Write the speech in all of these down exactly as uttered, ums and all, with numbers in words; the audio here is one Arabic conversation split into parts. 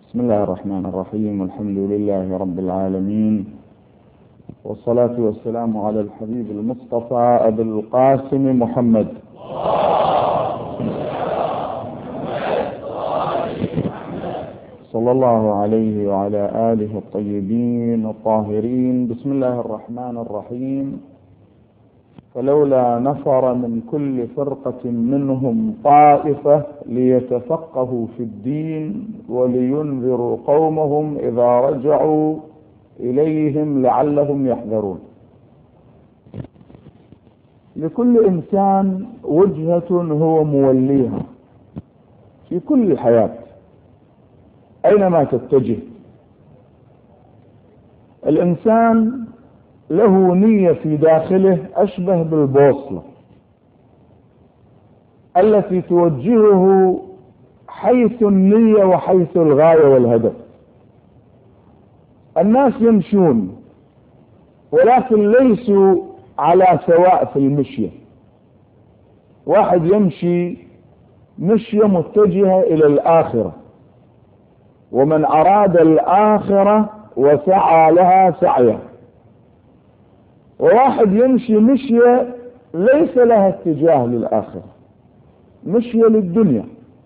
بسم الله الرحمن الرحيم. والحمد لله رب العالمين، والصلاة والسلام على الحبيب المصطفى أبي القاسم محمد صلى الله عليه وعلى آله الطيبين الطاهرين. بسم الله الرحمن الرحيم. فلولا نفر من كل فرقة منهم طائفة ليتفقهوا في الدين ولينذروا قومهم إذا رجعوا إليهم لعلهم يحذرون. لكل إنسان وجهة هو موليها في كل حياة أينما تتجه. الإنسان له نية في داخله أشبه بالبوصلة التي توجهه حيث النية وحيث الغاية والهدف. الناس يمشون ولكن ليسوا على سواء في المشية. واحد يمشي مشية متجهة إلى الآخرة، ومن أراد الآخرة وسعى لها سعيا، وواحد يمشي مشية ليس لها اتجاه للآخرة، مشية للدنيا.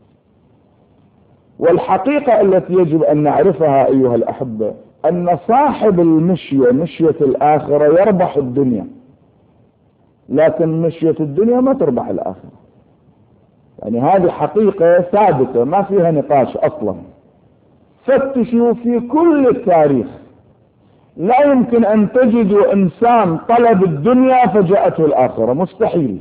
والحقيقة التي يجب أن نعرفها أيها الأحبة أن صاحب المشية مشية الآخرة يربح الدنيا، لكن مشية الدنيا ما تربح الآخرة. يعني هذه حقيقة ثابتة ما فيها نقاش أصلا. فتشوا في كل التاريخ، لا يمكن أن تجدوا إنسان طلب الدنيا فجاءته الآخرة، مستحيل.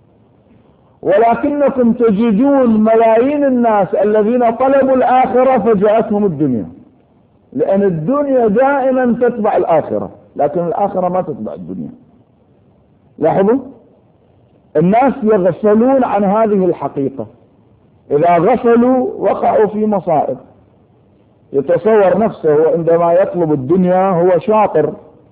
ولكنكم تجدون ملايين الناس الذين طلبوا الآخرة فجاءتهم الدنيا، لأن الدنيا دائما تتبع الآخرة، لكن الآخرة ما تتبع الدنيا. لاحظوا، الناس يغفلون عن هذه الحقيقة. إذا غفلوا وقعوا في مصائب. يتصور نفسه عندما يطلب الدنيا هو شاطر،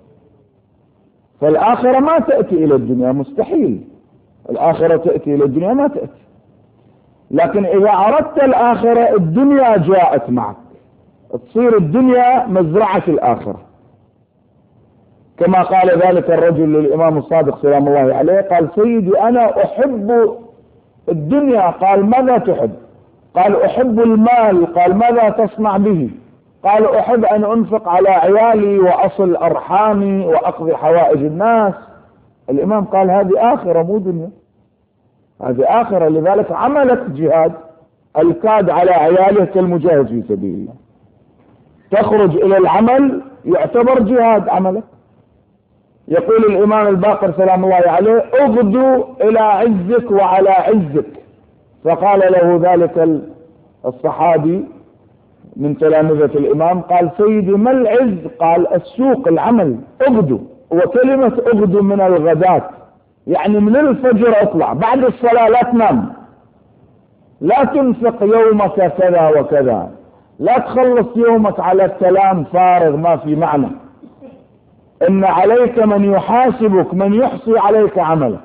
فالآخرة ما تأتي إلى الدنيا، مستحيل. الآخرة تأتي إلى الدنيا ما تأتي. لكن إذا أردت الآخرة الدنيا جاءت معك، تصير الدنيا مزرعة الآخرة. كما قال ذلك الرجل للإمام الصادق سلام الله عليه، قال: سيدي أنا أحب الدنيا. قال: ماذا تحب؟ قال: أحب المال. قال: ماذا تصنع به؟ قال: أحب أن أنفق على عيالي وأصل أرحامي وأقضي حوائج الناس. الإمام قال: هذه آخرة مو دنيا، هذه آخرة. لذلك عملت جهاد، الكاد على عياله كالمجاهد في سبيل الله. تخرج إلى العمل يعتبر جهاد عملك. يقول الإمام الباقر سلام الله عليه: اغدو إلى عزك وعلى عزك. فقال له ذلك الصحابي من تلامذة الإمام، قال: سيدي ما العز؟ قال: السوق، العمل، اغدو. وكلمة اغدو من الغداة، يعني من الفجر اطلع، بعد الصلاة لا تنام، لا تنفق يومك كذا وكذا، لا تخلص يومك على الكلام فارغ ما في معنى. إن عليك من يحاسبك، من يحصي عليك عملك.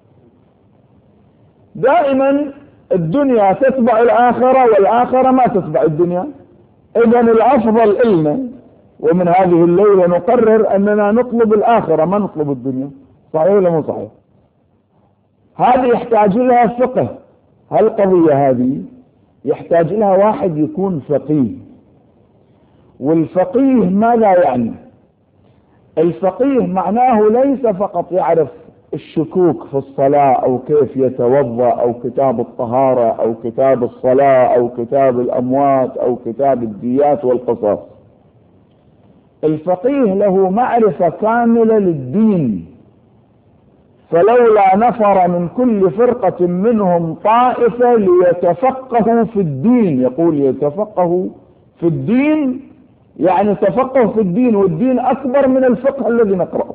دائما الدنيا تتبع الآخرة والآخرة ما تتبع الدنيا. إذن الأفضل إلنا، ومن هذه الليلة نقرر أننا نطلب الآخرة ما نطلب الدنيا. صحيح ولا مو صحيح؟ هذه يحتاج لها فقه. هالقضية هذه يحتاج لها واحد يكون فقيه. والفقيه ماذا يعني؟ الفقيه معناه ليس فقط يعرف الشكوك في الصلاة أو كيف يتوضأ أو كتاب الطهارة أو كتاب الصلاة أو كتاب الأموات أو كتاب الديات والقصاص. الفقيه له معرفة كاملة للدين. فلولا نفر من كل فرقة منهم طائفة ليتفقهوا في الدين. يقول يتفقهوا في الدين، يعني تفقه في الدين، والدين أكبر من الفقه الذي نقرأه.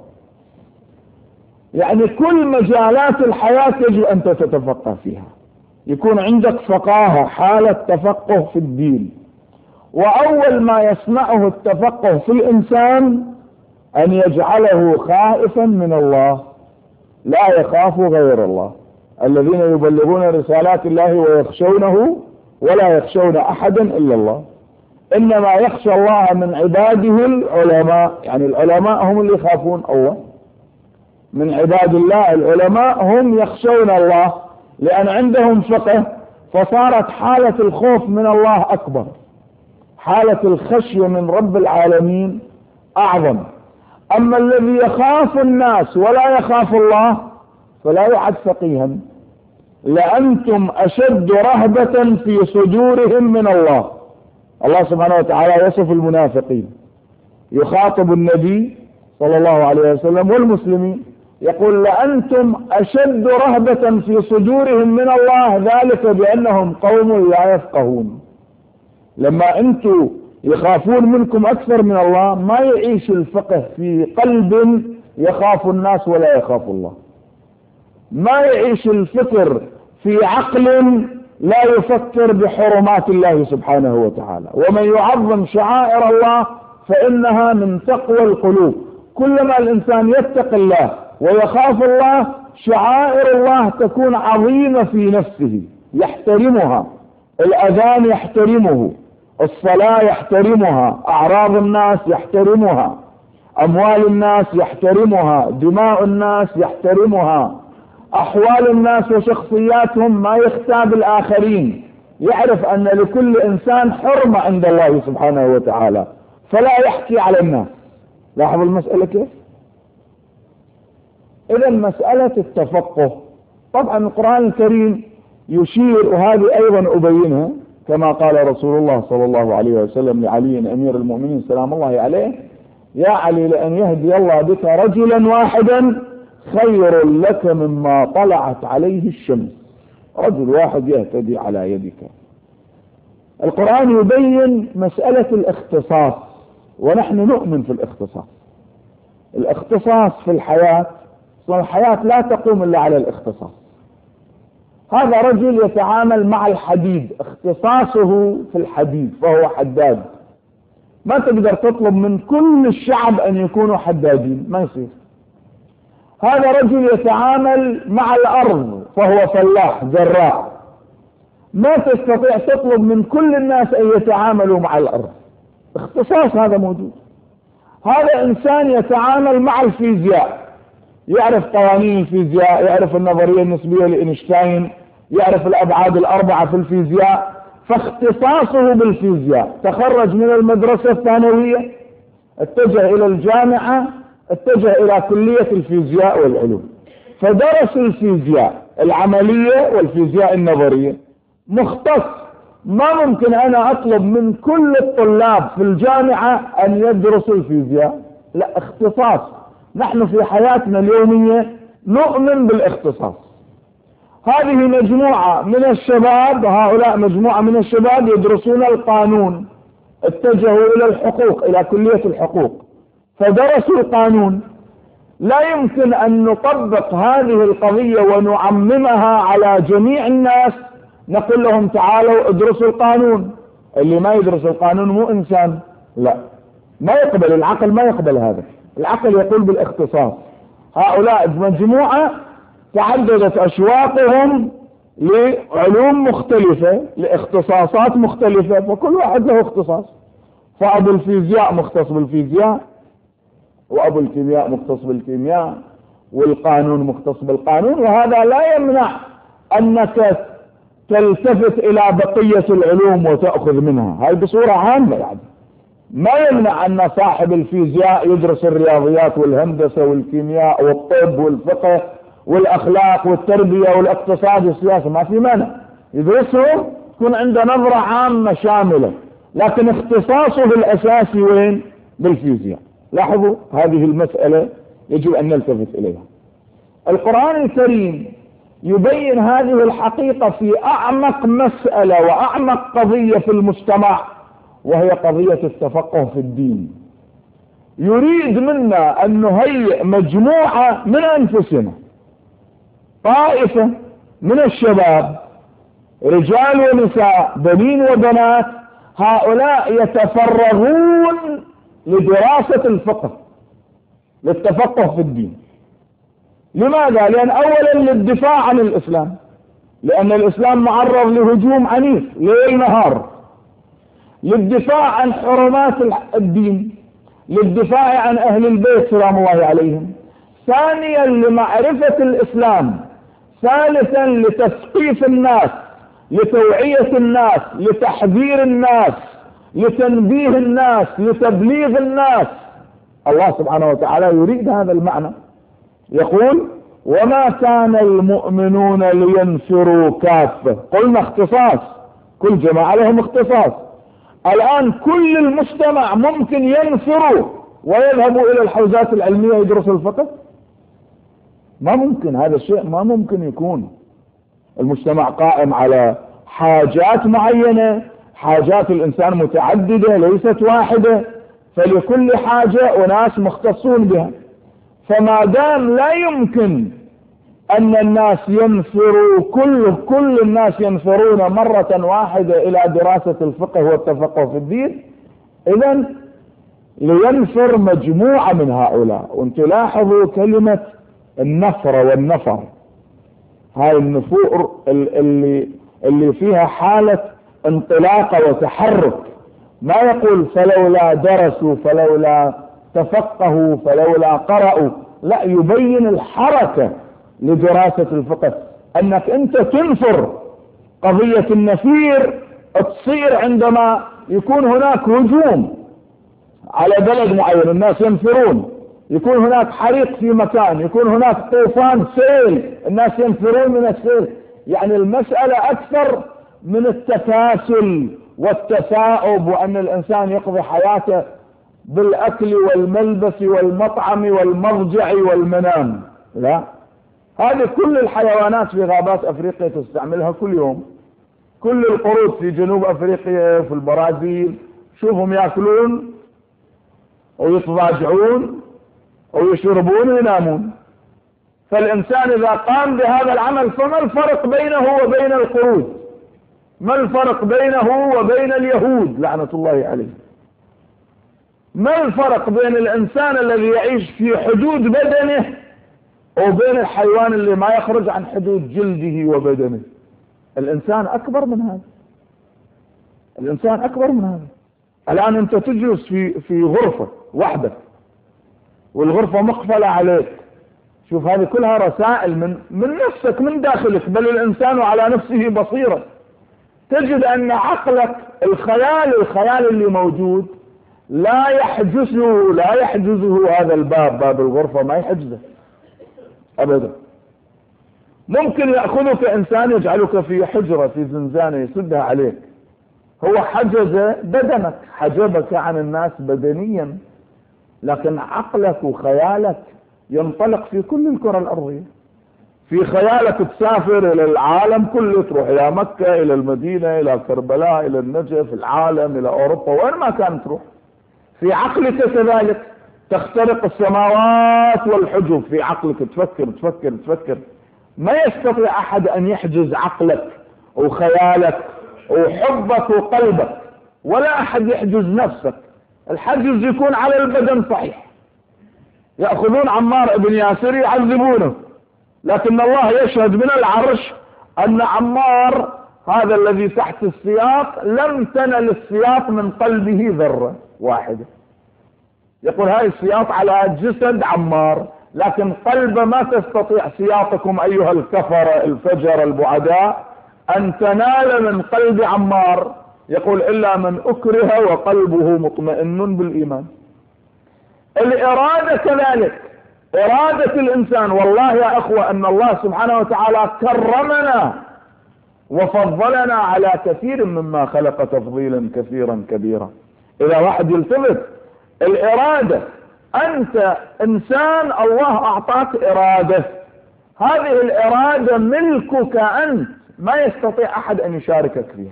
يعني كل مجالات الحياة يجب أن تتفقه فيها، يكون عندك فقاهة، حالة تفقه في الدين. وأول ما يصنعه التفقه في الإنسان أن يجعله خائفا من الله، لا يخاف غير الله. الذين يبلغون رسالات الله ويخشونه ولا يخشون أحدا إلا الله. إنما يخشى الله من عباده العلماء، يعني العلماء هم اللي يخافون الله. من عباد الله العلماء هم يخشون الله لأن عندهم فقه، فصارت حالة الخوف من الله أكبر، حالة الخشية من رب العالمين أعظم. أما الذي يخاف الناس ولا يخاف الله فلا يعد فقيها. لأنتم أشد رهبة في صدورهم من الله. الله سبحانه وتعالى يصف المنافقين، يخاطب النبي صلى الله عليه وسلم والمسلمين، يقول لأنتم أشد رهبة في صدورهم من الله، ذلك بأنهم قوم لا يفقهون. لما أنتم يخافون منكم أكثر من الله ما يعيش الفقه في قلب يخاف الناس ولا يخاف الله، ما يعيش الفكر في عقل لا يفكر بحرمات الله سبحانه وتعالى. ومن يعظم شعائر الله فإنها من تقوى القلوب. كلما الإنسان يتقي الله ويخاف الله شعائر الله تكون عظيمة في نفسه، يحترمها. الأذان يحترمه، الصلاة يحترمها، أعراض الناس يحترمها، أموال الناس يحترمها، دماء الناس يحترمها، أحوال الناس وشخصياتهم ما يختاب الآخرين، يعرف أن لكل إنسان حرمة عند الله سبحانه وتعالى فلا يحكي على الناس. لاحظوا المسألة كيف؟ إذا مسألة التفقه، طبعا القرآن الكريم يشير، وهذه أيضا أبينها كما قال رسول الله صلى الله عليه وسلم لعلي أمير المؤمنين سلام الله عليه: يا علي لأن يهدي الله بك رجلا واحدا خير لك مما طلعت عليه الشمس. رجل واحد يهتدي على يدك. القرآن يبين مسألة الاختصاص، ونحن نؤمن في الاختصاص. الاختصاص في الحياة، الحياة لا تقوم إلا على الاختصاص. هذا رجل يتعامل مع الحديد، اختصاصه في الحديد فهو حداد. ما تقدر تطلب من كل الشعب أن يكونوا حدادين، ما يصير. هذا رجل يتعامل مع الأرض فهو فلاح زراع، ما تستطيع تطلب من كل الناس أن يتعاملوا مع الأرض، اختصاص هذا موجود. هذا إنسان يتعامل مع الفيزياء، يعرف قوانين الفيزياء، يعرف النظرية النسبية لإينشتاين، يعرف الأبعاد الأربعة في الفيزياء، فاختصاصه بالفيزياء. تخرج من المدرسة الثانوية، اتجه إلى الجامعة، اتجه إلى كلية الفيزياء والعلوم، فدرس الفيزياء العملية والفيزياء النظرية، مختص. ما ممكن أنا أطلب من كل الطلاب في الجامعة أن يدرسوا الفيزياء، لا، اختصاص. نحن في حياتنا اليومية نؤمن بالاختصاص. هذه مجموعة من الشباب، هؤلاء مجموعة من الشباب يدرسون القانون، اتجهوا إلى الحقوق، إلى كلية الحقوق، فدرسوا القانون. لا يمكن أن نطبق هذه القضية ونعممها على جميع الناس، نقول لهم تعالوا ادرسوا القانون. اللي ما يدرس القانون مو إنسان، لا، ما يقبل، العقل ما يقبل هذا. العقل يقول بالاختصاص. هؤلاء مجموعة تعددت أشواقهم لعلوم مختلفة، لاختصاصات مختلفة، فكل واحد له اختصاص. فأبو الفيزياء مختص بالفيزياء، وأبو الكيمياء مختص بالكيمياء، والقانون مختص بالقانون. وهذا لا يمنع أنك تلتفت إلى بقية العلوم وتأخذ منها، هاي بصورة عامة. يعني ما يمنع أن صاحب الفيزياء يدرس الرياضيات والهندسة والكيمياء والطب والفقه والأخلاق والتربية والاقتصاد والسياسة، ما في مانع يدرسهم، تكون عنده نظرة عامة شاملة، لكن اختصاصه الأساسي وين؟ بالفيزياء. لاحظوا هذه المسألة يجب أن نلتفت إليها. القرآن الكريم يبين هذه الحقيقة في أعمق مسألة وأعمق قضية في المجتمع، وهي قضية التفقه في الدين. يريد منا أن نهيئ مجموعة من أنفسنا، طائفة من الشباب، رجال ونساء، بنين وبنات، هؤلاء يتفرغون لدراسة الفقه، للتفقه في الدين. لماذا؟ لأن أولا للدفاع عن الإسلام، لأن الإسلام معرض لهجوم عنيف ليل نهار. للدفاع عن حرمات الدين، للدفاع عن أهل البيت سلام الله عليهم، ثانيا لمعرفة الإسلام، ثالثا لتثقيف الناس، لتوعية الناس، لتحذير الناس، لتنبيه الناس، لتبليغ الناس. الله سبحانه وتعالى يريد هذا المعنى، يقول وما كان المؤمنون لينفروا كافة. قلنا اختصاص، كل جماعة لهم اختصاص. الآن كل المجتمع ممكن ينفروا ويذهبوا إلى الحوزات العلمية ويدرسوا الفقه؟ ما ممكن، هذا الشيء ما ممكن يكون. المجتمع قائم على حاجات معينة، حاجات الإنسان متعددة ليست واحدة، فلكل حاجة أناس مختصون بها. فما دام لا يمكن أن الناس ينفروا، كل كل الناس ينفرون مرة واحدة إلى دراسة الفقه والتفقه في الدين، إذن لينفر مجموعة من هؤلاء. وانتم لاحظوا كلمة النفر والنفر، هاي النفور اللي اللي فيها حالة انطلاق وتحرك، ما يقول فلولا درسوا فلولا تفقهوا فلولا قرأوا، لا، يبين الحركة لدراسة الفقه، انك انت تنفر. قضية النفير تصير عندما يكون هناك هجوم على بلد معين، الناس ينفرون، يكون هناك حريق في مكان، يكون هناك طوفان سيل، الناس ينفرون من السيل. يعني المسألة اكثر من التكاسل والتثاؤب، وان الانسان يقضي حياته بالاكل والملبس والمطعم والمضجع والمنام، لا، هذه كل الحيوانات في غابات افريقيا تستعملها كل يوم. كل القرود في جنوب افريقيا، في البرازيل، شوفهم ياكلون ويتضاجعون ويشربون وينامون. فالانسان اذا قام بهذا العمل فما الفرق بينه وبين القرود؟ ما الفرق بينه وبين اليهود لعنة الله عليه؟ ما الفرق بين الانسان الذي يعيش في حدود بدنه وبين الحيوان اللي ما يخرج عن حدود جلده وبدنه؟ الانسان اكبر من هذا، الانسان اكبر من هذا. الان انت تجلس في في غرفة وحدك والغرفة مقفلة عليك، شوف هذه كلها رسائل من من نفسك، من داخلك. بل الانسان على نفسه بصيرة. تجد ان عقلك الخيال الخيال اللي موجود لا يحجزه لا يحجزه هذا الباب، باب الغرفة ما يحجزه ابدا. ممكن يأخذك انسان يجعلك في حجرة في زنزانة يسدها عليك، هو حجز بدنك، حجبك عن الناس بدنيا، لكن عقلك وخيالك ينطلق في كل الكرة الارضية. في خيالك تسافر الى العالم كله، تروح الى مكة، الى المدينة، الى كربلاء، الى النجف، العالم، الى اوروبا، وين ما كان تروح. في عقلك كذلك تخترق السماوات والحجب، في عقلك تفكر تفكر تفكر. ما يستطيع احد ان يحجز عقلك وخيالك وحبك وقلبك، ولا احد يحجز نفسك. الحجز يكون على البدن صحيح، يأخذون عمار بن ياسر يعذبونه، لكن الله يشهد من العرش ان عمار هذا الذي تحت السياط لم تنل السياط من قلبه ذرة واحدة. يقول هاي السياط على جسد عمار، لكن قلبه ما تستطيع سياطكم ايها الكفر الفجر البعداء ان تنال من قلب عمار. يقول الا من اكره وقلبه مطمئن بالايمان. الارادة كذلك، ارادة الانسان. والله يا اخوة ان الله سبحانه وتعالى كرمنا وفضلنا على كثير مما خلق تفضيلا كثيرا كبيرا. اذا واحد يلتفت الارادة، انت انسان الله اعطاك ارادة، هذه الارادة ملكك انت، ما يستطيع احد ان يشاركك فيها،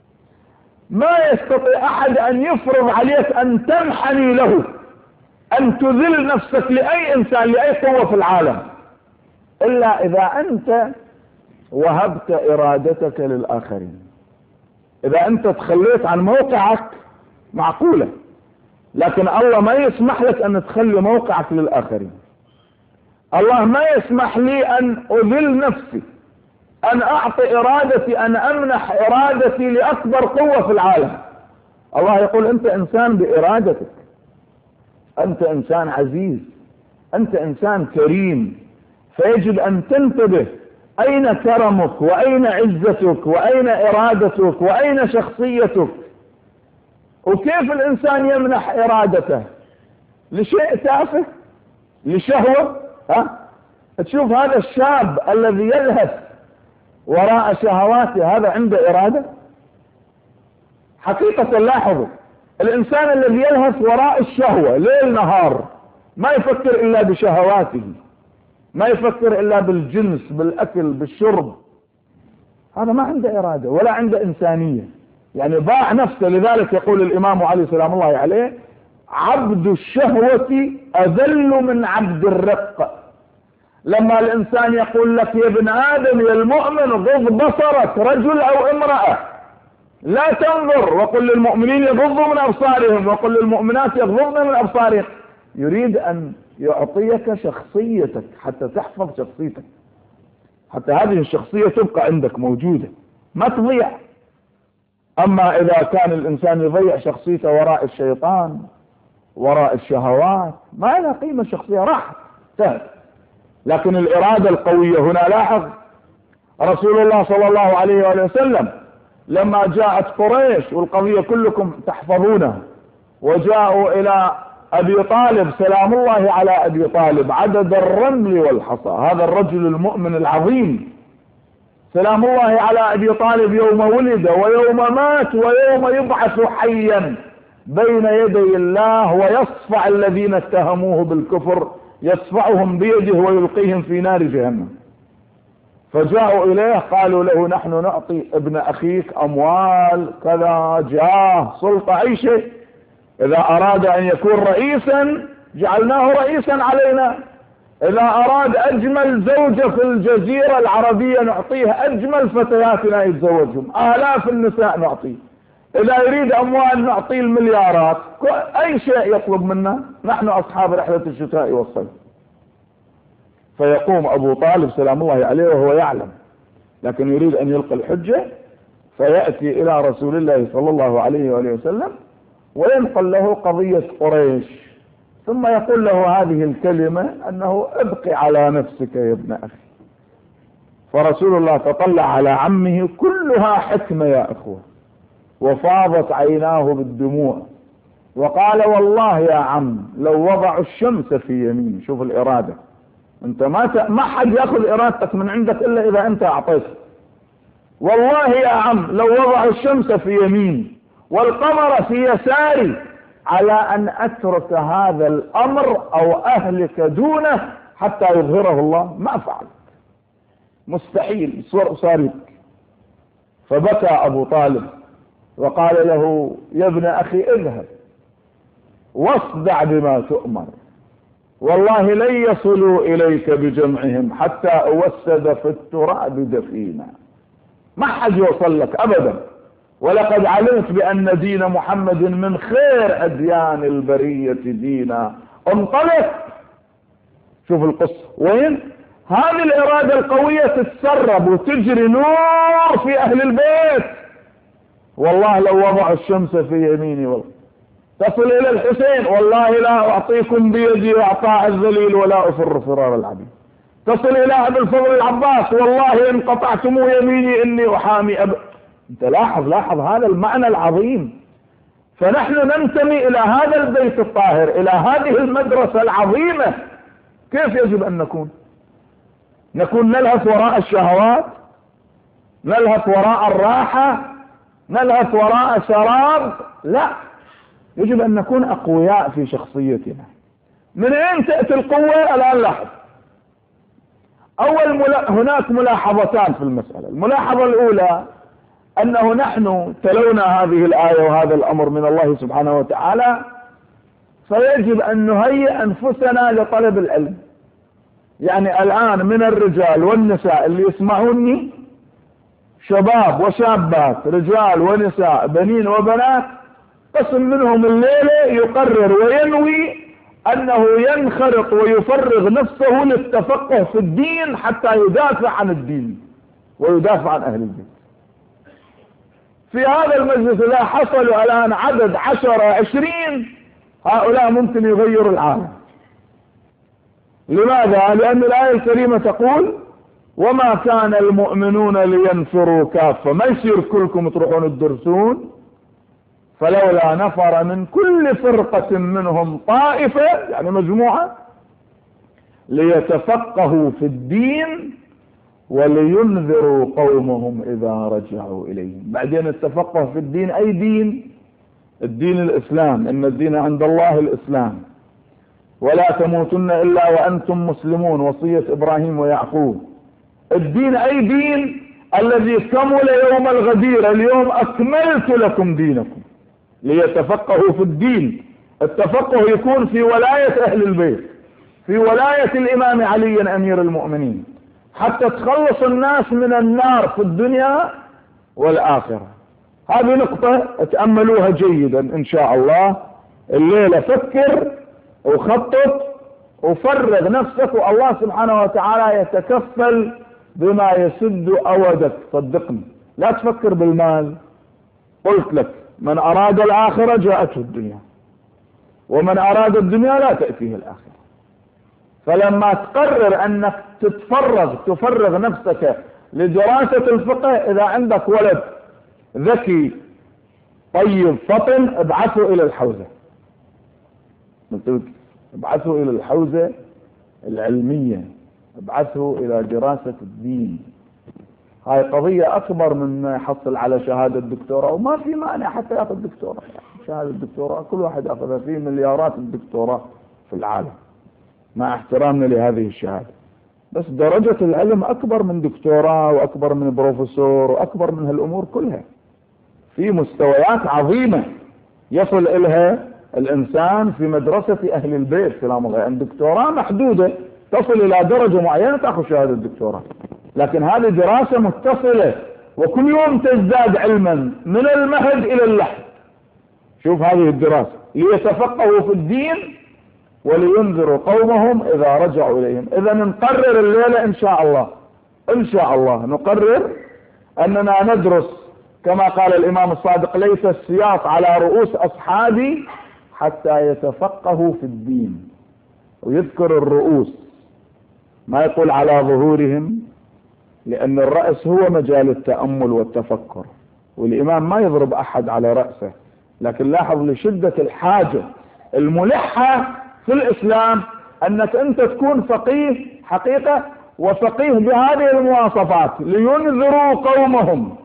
ما يستطيع احد ان يفرض عليك ان تنحني له، ان تذل نفسك لاي انسان لاي قوة في العالم، الا اذا انت وهبت ارادتك للاخرين. اذا انت تخليت عن موقعك معقولة، لكن الله ما يسمح لك ان تخلي موقعك للاخرين. الله ما يسمح لي ان اذل نفسي، ان اعطي ارادتي، ان امنح ارادتي لاكبر قوة في العالم. الله يقول أنت إنسان بإرادتك، أنت إنسان عزيز، أنت إنسان كريم، فيجب أن تنتبه أين كرمك وأين عزتك وأين إرادتك وأين شخصيتك. وكيف الإنسان يمنح إرادته لشيء تافه، لشهوة؟ ها؟ تشوف هذا الشاب الذي يلهث وراء شهواته، هذا عنده إرادة؟ حقيقة لاحظوا، الإنسان الذي يلهث وراء الشهوة ليل نهار ما يفكر إلا بشهواته، ما يفكر إلا بالجنس، بالأكل، بالشرب، هذا ما عنده إرادة ولا عنده إنسانية، يعني باع نفسه. لذلك يقول الإمام علي سلام الله عليه: عبد الشهوة أذل من عبد الرق. لما الإنسان يقول لك يا ابن آدم يا المؤمن غض بصرك، رجل أو امرأة، لا تنظر، وقل للمؤمنين يغضوا من أبصارهم وقل للمؤمنات يغضضن من أبصارهم، يريد أن يعطيك شخصيتك حتى تحفظ شخصيتك، حتى هذه الشخصية تبقى عندك موجودة ما تضيع. أما إذا كان الإنسان يضيع شخصيته وراء الشيطان وراء الشهوات ما لها قيمة، الشخصية راحت انتهت. لكن الإرادة القوية هنا، لاحظ رسول الله صلى الله عليه وآله وسلم لما جاءت قريش، والقضية كلكم تحفظونها، وجاءوا إلى أبي طالب سلام الله على أبي طالب عدد الرمل والحصى، هذا الرجل المؤمن العظيم سلام الله على أبي طالب يوم ولد ويوم مات ويوم يبعث حيا بين يدي الله، ويصفع الذين اتهموه بالكفر، يصفعهم بيده ويلقيهم في نار جهنم. فجاءوا إليه قالوا له: نحن نعطي ابن أخيك أموال كذا، جاه، سلطة، أي شيء، إذا أراد أن يكون رئيسا جعلناه رئيسا علينا، إذا أراد أجمل زوجة في الجزيرة العربية نعطيه أجمل فتياتنا يتزوجهم، آلاف النساء نعطيه، إذا يريد أموال نعطيه المليارات، أي شيء يطلب منا، نحن أصحاب رحلة الشتاء والصيف. فيقوم أبو طالب سلام الله عليه وهو يعلم، لكن يريد أن يلقي الحجة، فيأتي إلى رسول الله صلى الله عليه وآله وسلم وينقل له قضية قريش، ثم يقول له هذه الكلمة أنه ابقي على نفسك يا ابن أخي. فرسول الله تطلع على عمه كلها حكمة يا أخوة، وفاضت عيناه بالدموع، وقال: والله يا عم لو وضعوا الشمس في يمين. شوف الإرادة، انت ما ت... ما حد ياخذ إرادتك من عندك إلا إذا أنت أعطيته. والله يا عم لو وضعوا الشمس في يمين والقمر في يساري على أن أترك هذا الأمر أو أهلك دونه حتى يظهره الله ما فعلت، مستحيل، صار. فبكى أبو طالب وقال له: يا ابن أخي اذهب واصدع بما تؤمر، والله لن يصلوا إليك بجمعهم حتى أوسد في التراب دفينا، ما حد يوصل لك أبدا، ولقد علمت بأن دين محمد من خير أديان البرية دينا، انطلق. شوف القصة وين؟ هذه الإرادة القوية تتسرب وتجري نور في أهل البيت. والله لو وضعوا الشمس في يميني والله تصل إلى الحسين، والله لا أعطيكم بيدي وأعطاء الذليل ولا أفر فرار العبيد. تصل إلى أبي الفضل العباس، والله إن قطعتم يميني إني أحامي أب... انت لاحظ لاحظ هذا المعنى العظيم. فنحن ننتمي إلى هذا البيت الطاهر، إلى هذه المدرسة العظيمة. كيف يجب أن نكون؟ نكون نلهث وراء الشهوات، نلهث وراء الراحة، نلهث وراء شراب؟ لا، يجب أن نكون أقوياء في شخصيتنا. من أين تأتي القوة؟ الآن لاحظ. أول ملا... هناك ملاحظتان في المسألة. الملاحظة الأولى أنه نحن تلونا هذه الآية وهذا الأمر من الله سبحانه وتعالى، فيجب أن نهيئ أنفسنا لطلب العلم. يعني الآن من الرجال والنساء اللي يسمعوني، شباب وشابات، رجال ونساء، بنين وبنات، قسم منهم الليلة يقرر وينوي أنه ينخرط ويفرغ نفسه للتفقه في الدين حتى يدافع عن الدين ويدافع عن أهل البيت. في هذا المجلس إذا حصلوا الآن عدد عشرة عشرين هؤلاء ممكن يغيروا العالم. لماذا؟ لأن الآية الكريمة تقول وما كان المؤمنون لينفروا كافة، ما يصير كلكم تروحون تدرسون، فلولا نفر من كل فرقة منهم طائفة يعني مجموعة ليتفقهوا في الدين ولينذروا قومهم إذا رجعوا إليهم. بعدين التفقه في الدين أي دين؟ الدين الإسلام، إن الدين عند الله الإسلام، ولا تموتن إلا وأنتم مسلمون، وصية إبراهيم ويعقوب. الدين أي دين الذي كمل يوم الغدير، اليوم أكملت لكم دينكم. ليتفقهوا في الدين، التفقه يكون في ولاية أهل البيت، في ولاية الإمام علي أمير المؤمنين، حتى تخلص الناس من النار في الدنيا والآخرة. هذه نقطة تأملوها جيدا إن شاء الله الليلة. فكر وخطط وفرغ نفسك، والله سبحانه وتعالى يتكفل بما يسد أودك. صدقني لا تفكر بالمال، قلت لك من أراد الآخرة جاءته الدنيا، ومن أراد الدنيا لا تأتيه الآخرة. فلما تقرر أنك تتفرغ تفرغ نفسك لدراسة الفقه، إذا عندك ولد ذكي طيب فطن ابعثه إلى الحوزة، ابعثه إلى الحوزة العلمية، ابعثه إلى دراسة الدين. هاي قضية أكبر من يحصل على شهادة دكتوراه، وما في مانع حتى يأخذ دكتوراه. شهادة الدكتوراه كل واحد أخذها، فيه مليارات الدكتوراه في العالم مع احترامنا لهذه الشهادة، بس درجة العلم أكبر من دكتوراه وأكبر من بروفيسور وأكبر من هالأمور كلها. في مستويات عظيمة يصل إلها الإنسان في مدرسة أهل البيت سلام الله. يعني دكتوراه محدودة تصل إلى درجة معينة تأخذ شهادة الدكتوراه، لكن هذه دراسة متصلة وكل يوم تزداد علما من المهد إلى اللحد. شوف هذه الدراسة ليتفقهوا في الدين ولينذروا قومهم إذا رجعوا إليهم. إذا نقرر الليلة إن شاء الله إن شاء الله نقرر أننا ندرس كما قال الإمام الصادق ليس السياط على رؤوس أصحابي حتى يتفقهوا في الدين. ويذكر الرؤوس، ما يقول على ظهورهم، لأن الرأس هو مجال التأمل والتفكر، والإمام ما يضرب أحد على رأسه. لكن لاحظ لشدة الحاجة الملحة في الإسلام أنك أنت تكون فقيه حقيقة، وفقيه بهذه المواصفات. لينذروا قومهم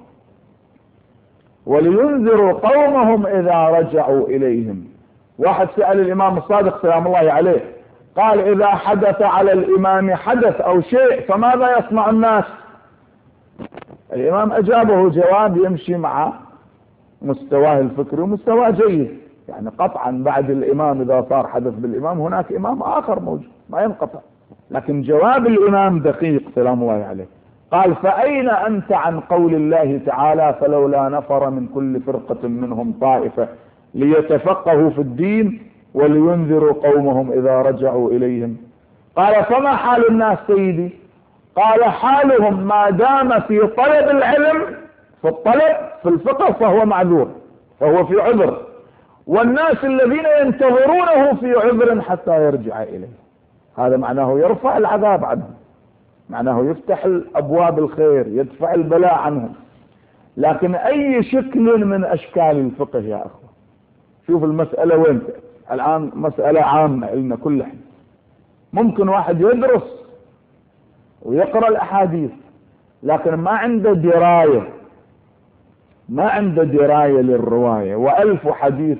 ولينذروا قومهم إذا رجعوا إليهم. واحد سأل الإمام الصادق سلام الله عليه، قال إذا حدث على الإمام حدث أو شيء فماذا يصنع الناس؟ الإمام أجابه جواب يمشي مع مستواه الفكري ومستواه جيد. يعني قطعا بعد الإمام إذا صار حدث بالإمام هناك إمام آخر موجود ما ينقطع، لكن جواب الإمام دقيق سلام الله عليه. قال فأين أنت عن قول الله تعالى فلولا نفر من كل فرقة منهم طائفة ليتفقهوا في الدين ولينذروا قومهم إذا رجعوا إليهم؟ قال فما حال الناس سيدي؟ قال حالهم ما دام في طلب العلم، في الطلب في الفقه فهو معذور، فهو في عذر، والناس الذين ينتظرونه في عذر حتى يرجع إليه. هذا معناه يرفع العذاب عنهم، معناه يفتح أبواب الخير، يدفع البلاء عنهم. لكن أي شكل من أشكال الفقه يا أخوة، شوف المسألة وين الآن، مسألة عامة لنا كل حين. ممكن واحد يدرس ويقرأ الأحاديث لكن ما عنده دراية، ما عنده دراية للرواية. وألف حديث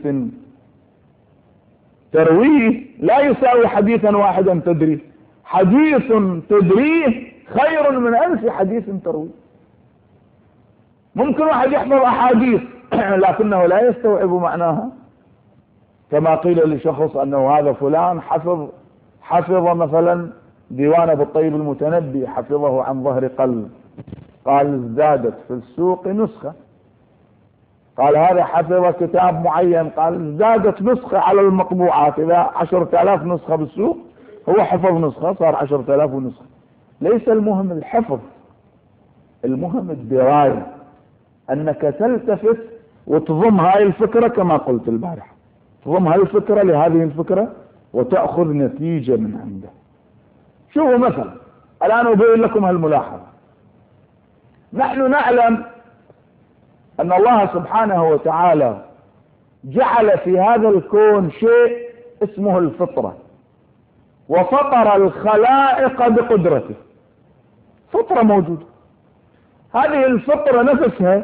ترويه لا يساوي حديثا واحدا تدريه. حديث تدريه خير من ألف حديث ترويه. ممكن واحد يحفظ أحاديث لكنه لا يستوعب معناها، كما قيل لشخص أنه هذا فلان حفظ حفظ مثلا ديوان أبو الطيب المتنبي، حفظه عن ظهر قلب. قال ازدادت في السوق نسخة. قال هذا حفظ كتاب معين، قال ازدادت نسخة على المطبوعات. إذا عشرة آلاف نسخة بالسوق هو حفظ نسخة صار عشرة آلاف نسخة. ليس المهم الحفظ، المهم الدراية. أنك تلتفت وتضم هاي الفكرة كما قلت البارحة، تضم هاي الفكرة لهذه الفكرة وتأخذ نتيجة من عنده. شوفوا مثلا الآن أبين لكم هالملاحظة. نحن نعلم أن الله سبحانه وتعالى جعل في هذا الكون شيء اسمه الفطرة، وفطر الخلائق بقدرته، فطرة موجودة. هذه الفطرة نفسها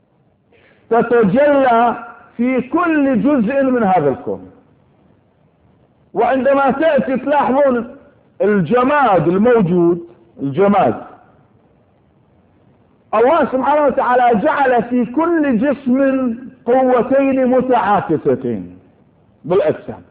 تتجلى في كل جزء من هذا الكون، وعندما تأتي تلاحظون الجماد الموجود، الجماد الله سبحانه وتعالى جعل في كل جسم قوتين متعاكستين بالأجسام،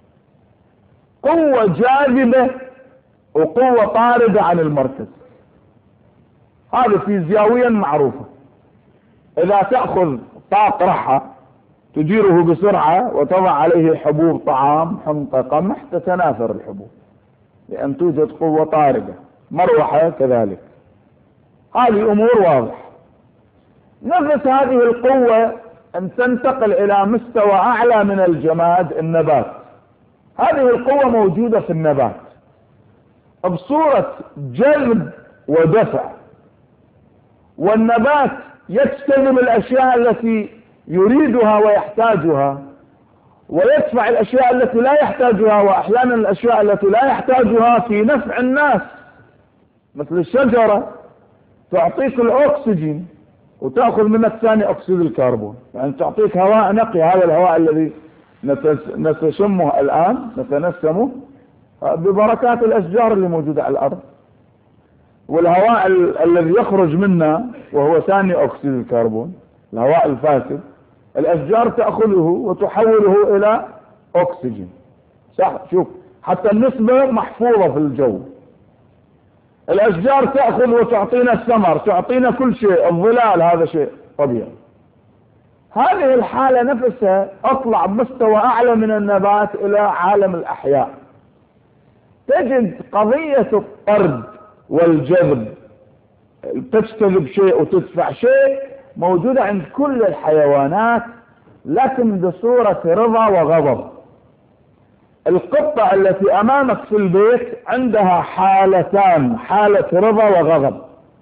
قوة جاذبة وقوة طاردة عن المركز. هذا فيزيائيا معروفة. إذا تأخذ طاق رحى تديره بسرعة وتضع عليه حبوب طعام حنطة قمح تتناثر الحبوب لأن توجد قوة طاردة، مروحة كذلك. هذه أمور واضحة. نفس هذه القوة أن تنتقل إلى مستوى أعلى من الجماد، النبات. هذه القوة موجودة في النبات بصورة جلب ودفع، والنبات يجتذب الأشياء التي يريدها ويحتاجها، ويدفع الأشياء التي لا يحتاجها، وأحيانا الأشياء التي لا يحتاجها في نفع الناس، مثل الشجرة تعطيك الأكسجين وتأخذ منك ثاني أكسيد الكربون، يعني تعطيك هواء نقي. هذا الهواء الذي نتشمه الآن نتنسمه ببركات الأشجار اللي موجودة على الأرض، والهواء ال الذي يخرج منا وهو ثاني أكسيد الكربون، الهواء الفاسد، الأشجار تأخذه وتحوله إلى أكسجين. صح؟ شوف حتى النسبة محفوظة في الجو. الأشجار تأخذ وتعطينا الثمر، تعطينا كل شيء، الظلال هذا شيء طبيعي. هذه الحالة نفسها أطلع بمستوى أعلى من النبات إلى عالم الأحياء. تجد قضية الطرد والجذب، تجتذب شيء وتدفع شيء، موجودة عند كل الحيوانات لكن بصورة رضا وغضب. القطة التي أمامك في البيت عندها حالتان، حالة رضا وغضب.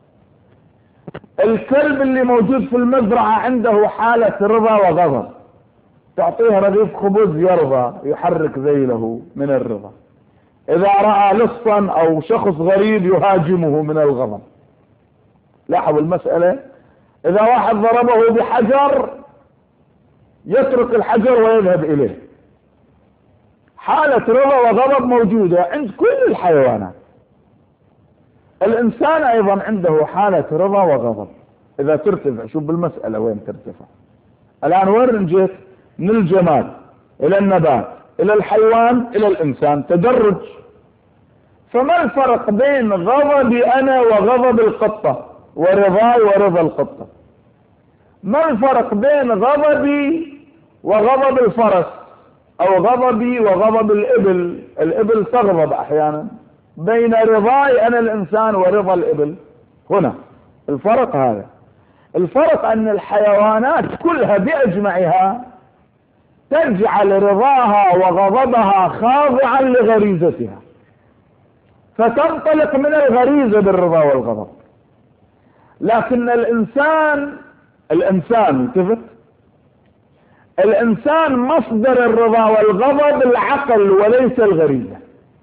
الكلب اللي موجود في المزرعة عنده حالة رضا وغضب، تعطيه رغيف خبز يرضى يحرك ذيله من الرضا، إذا رأى لصا أو شخص غريب يهاجمه من الغضب. لاحظوا المسألة، إذا واحد ضربه بحجر يترك الحجر ويذهب إليه. حالة رضا وغضب موجودة عند كل الحيوانات. الإنسان أيضا عنده حالة رضا وغضب إذا ترتفع. شوف بالمسألة وين ترتفع. الآن وين جيت؟ من الجماد إلى النبات إلى الحيوان إلى الإنسان، تدرج. فما الفرق بين غضبي أنا وغضب القطة ورضاي ورضا القطة؟ ما الفرق بين غضبي وغضب الفرس أو غضبي وغضب الإبل؟ الإبل تغضب أحيانا. بين رضاي أنا الإنسان ورضا الإبل، هنا الفرق. هذا الفرق أن الحيوانات كلها بأجمعها تجعل رضاها وغضبها خاضعا لغريزتها، فتنطلق من الغريزة بالرضا والغضب. لكن الإنسان الإنسان التفت الإنسان مصدر الرضا والغضب العقل وليس الغريزة.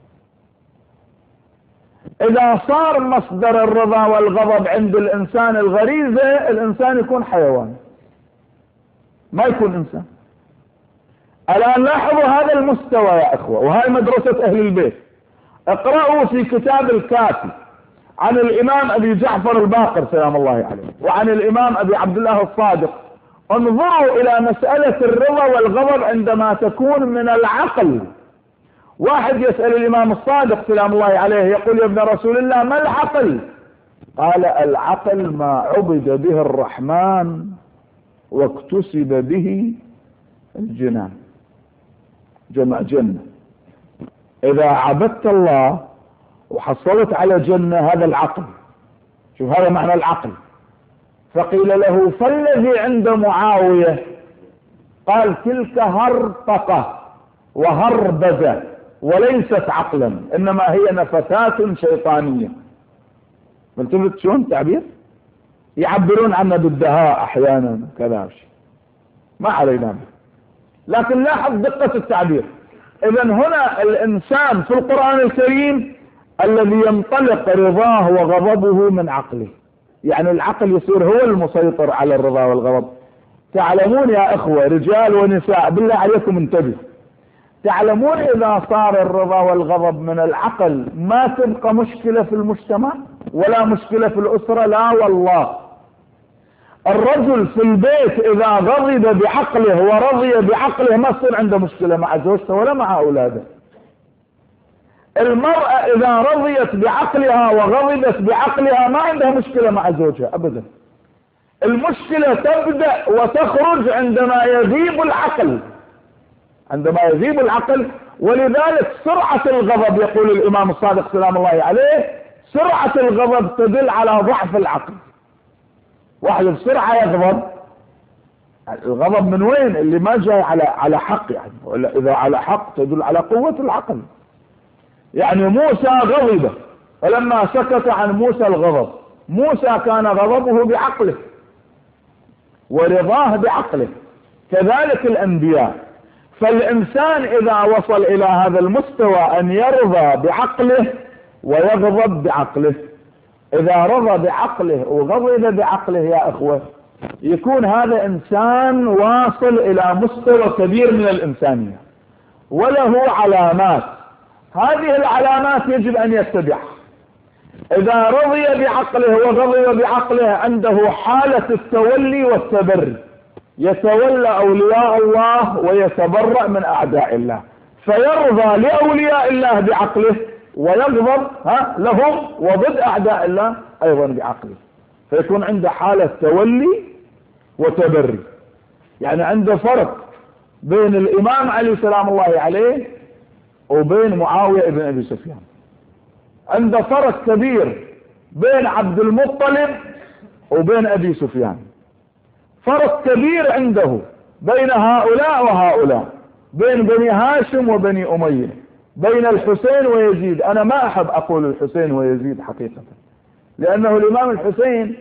إذا صار مصدر الرضا والغضب عند الإنسان الغريزة، الإنسان يكون حيوان ما يكون إنسان. الآن لاحظوا هذا المستوى يا إخوة، وهي مدرسة أهل البيت. اقرأوا في كتاب الكافي عن الإمام أبي جعفر الباقر سلام الله عليه، وعن الإمام أبي عبد الله الصادق. انظروا إلى مسألة الرضا والغضب عندما تكون من العقل. واحد يسأل الإمام الصادق سلام الله عليه يقول: يا ابن رسول الله ما العقل؟ قال: العقل ما عبد به الرحمن واكتسب به الجنان، جمع جنة. إذا عبدت الله وحصلت على جنة، هذا العقل. شوف هذا معنى العقل. فقيل له فالذي عند معاوية؟ قال تلك هرطقة وهربزة وليست عقلا، إنما هي نفثات شيطانية. ملتفت شلون تعبير؟ يعبرون عنه بالدهاء أحيانا كذا، ما علينا، لكن لاحظ دقة التعبير. إذا هنا الإنسان في القرآن الكريم الذي ينطلق رضاه وغضبه من عقله، يعني العقل يصير هو المسيطر على الرضا والغضب. تعلمون يا إخوة رجال ونساء، بالله عليكم انتبهوا، تعلمون إذا صار الرضا والغضب من العقل ما تبقى مشكلة في المجتمع ولا مشكلة في الأسرة، لا والله. الرجل في البيت إذا غضب بعقله ورضي بعقله ما تصير عنده مشكلة مع زوجته ولا مع أولاده. المرأة إذا رضيت بعقلها وغضبت بعقلها ما عندها مشكلة مع زوجها أبدا. المشكلة تبدأ وتخرج عندما يذيب العقل، عندما يذيب العقل. ولذلك سرعة الغضب، يقول الإمام الصادق سلام الله عليه، سرعة الغضب تدل على ضعف العقل. واحد بسرعة يغضب، الغضب من وين؟ اللي ما جاي على على حق يعني، ولا إذا على حق تدل على قوة العقل. يعني موسى غضب، فلما سكت عن موسى الغضب، موسى كان غضبه بعقله ورضاه بعقله، كذلك الأنبياء. فالإنسان إذا وصل إلى هذا المستوى أن يرضى بعقله ويغضب بعقله، إذا رضى بعقله وغضب بعقله يا أخوة، يكون هذا إنسان واصل إلى مستوى كبير من الإنسانية وله علامات. هذه العلامات يجب أن يتبعها. إذا رضي بعقله وغضب بعقله عنده حالة التولي والتبري، يتولى أولياء الله ويتبرأ من أعداء الله، فيرضى لأولياء الله بعقله ويغضب ها لهم وضد أعداء الله أيضا بعقله، فيكون عنده حالة تولي وتبري. يعني عنده فرق بين الإمام علي سلام الله عليه وبين معاوية بن أبي سفيان، عنده فرق كبير بين عبد المطلب وبين أبي سفيان، فرق كبير عنده بين هؤلاء وهؤلاء، بين بني هاشم وبني أمية، بين الحسين ويزيد. أنا ما أحب أقول الحسين ويزيد حقيقة، لأنه الإمام الحسين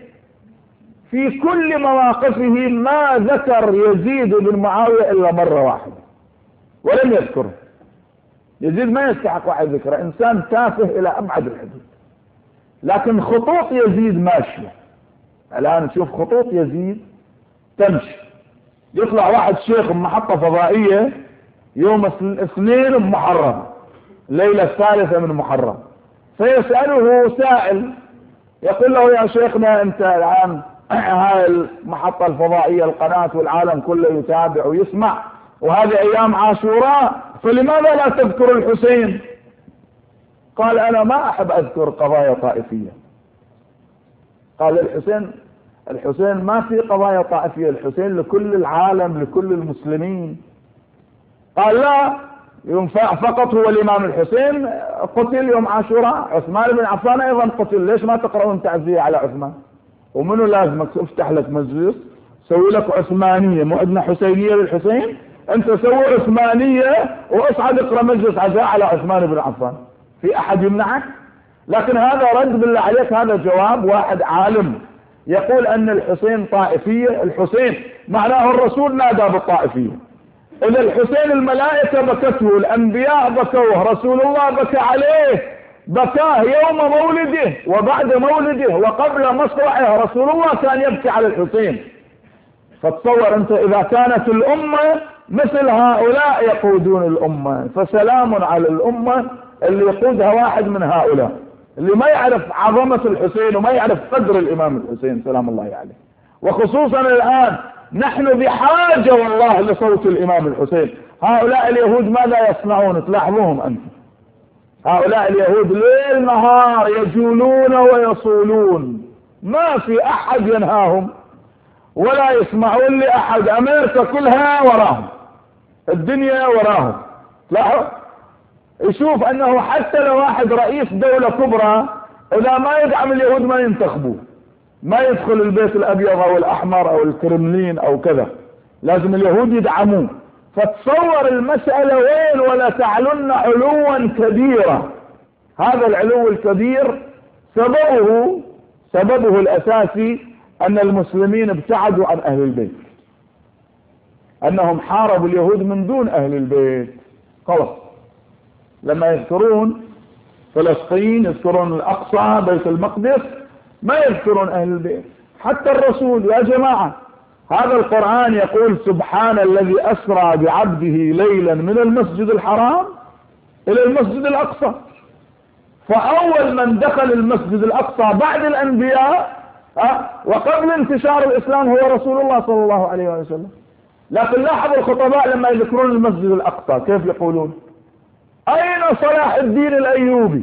في كل مواقفه ما ذكر يزيد بن معاوية إلا مرة واحدة ولم يذكره. يزيد ما يستحق واحد ذكره، إنسان تافه إلى أبعد الحدود، لكن خطوط يزيد ماشية. الآن نشوف خطوط يزيد تمشي. يطلع واحد شيخ محطة فضائية يوم الاثنين بمحرم، الليلة الثالثة من محرم، فيسأله سائل يقول له يا شيخنا أنت الآن هاي المحطة الفضائية القناة والعالم كله يتابع ويسمع، وهذه أيام عاشوراء، فلماذا لا تذكر الحسين؟ قال أنا ما أحب أذكر قضايا طائفية. قال الحسين الحسين ما في قضايا طائفية، الحسين لكل العالم لكل المسلمين. قال لا، يوم فقط هو الإمام الحسين قتل يوم عاشوراء، عثمان بن عفان أيضا قتل، ليش ما تقرؤون تعزية على عثمان؟ ومنو لازمك افتح لك مجلس سوي لك عثمانية، مو عندنا حسينية للحسين؟ انت سوي عثمانية واصعد اقرأ مجلس عزاء على عثمان بن عفان، في احد يمنعك؟ لكن هذا رد بالله عليك، هذا جواب واحد عالم يقول ان الحسين طائفية. الحسين معناه الرسول نادى بالطائفية. اذا الحسين الملائكة بكته، الانبياء بكوه، رسول الله بكى عليه، بكاه يوم مولده وبعد مولده وقبل مصرعه، رسول الله كان يبكي على الحسين. فتصور انت اذا كانت الامة مثل هؤلاء يقودون الامة، فسلام على الامة اللي يقودها واحد من هؤلاء اللي ما يعرف عظمة الحسين وما يعرف قدر الامام الحسين سلام الله عليه. وخصوصا الان نحن بحاجة والله لصوت الامام الحسين. هؤلاء اليهود ماذا يصنعون؟ تلاحظوهم انت، هؤلاء اليهود ليل نهار يجولون ويصولون، ما في احد ينهاهم ولا يسمعون لأحد، أمريكا كلها وراهم، الدنيا وراهم. لاحظ يشوف أنه حتى لو واحد رئيس دولة كبرى إذا ما يدعم اليهود ما ينتخبوه، ما يدخل البيت الأبيض أو الأحمر أو الكرملين أو كذا، لازم اليهود يدعموه. فتصور المسألة وين، ولا تعلن علوا كبيرا. هذا العلو الكبير سببه سببه الأساسي أن المسلمين ابتعدوا عن أهل البيت، أنهم حاربوا اليهود من دون أهل البيت. خلاص لما يذكرون فلسطين، يذكرون الأقصى، بيت المقدس، ما يذكرون أهل البيت. حتى الرسول يا جماعة، هذا القرآن يقول سبحان الذي أسرى بعبده ليلا من المسجد الحرام إلى المسجد الأقصى. فأول من دخل المسجد الأقصى بعد الأنبياء وقبل انتشار الإسلام هو رسول الله صلى الله عليه وسلم. لكن لاحظوا الخطباء لما يذكرون المسجد الأقصى كيف يقولون؟ أين صلاح الدين الأيوبي؟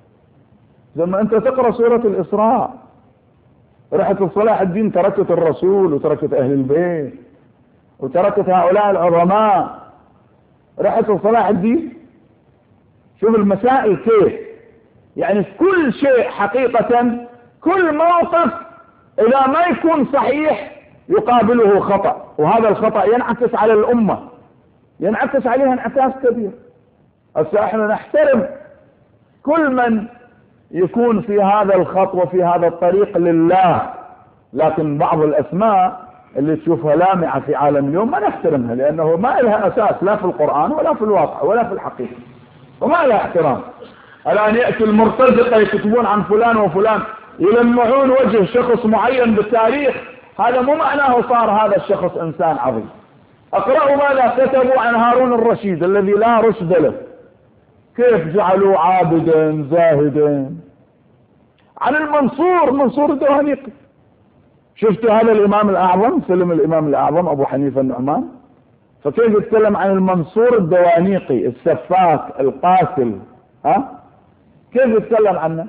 لما أنت تقرأ سورة الإسراء، رحت صلاح الدين تركت الرسول وتركت أهل البيت وتركت هؤلاء العظماء، رحت صلاح الدين. شوف المسائل كيف، يعني كل شيء حقيقة، كل موقف إذا ما يكون صحيح يقابله خطأ، وهذا الخطأ ينعكس على الأمة، ينعكس عليها انعكاس كبير. هسه احنا نحترم كل من يكون في هذا الخط وفي هذا الطريق لله، لكن بعض الأسماء اللي تشوفها لامعة في عالم اليوم ما نحترمها، لأنه ما لها أساس لا في القرآن ولا في الواقع ولا في الحقيقة، وما لها احترام. الآن يأتي المرتزقة يكتبون عن فلان وفلان، يلمعون وجه شخص معين بالتاريخ، هذا مو معناه صار هذا الشخص إنسان عظيم. اقرأوا ماذا كتبوا عن هارون الرشيد الذي لا رشد له، كيف جعلوا عابدا زاهدا. عن المنصور، منصور الدوانيقي، شفتوا هذا الإمام الأعظم، سلم الإمام الأعظم أبو حنيفة النعمان، فكيف يتكلم عن المنصور الدوانيقي السفاك القاتل؟ ها كيف يتكلم عنه؟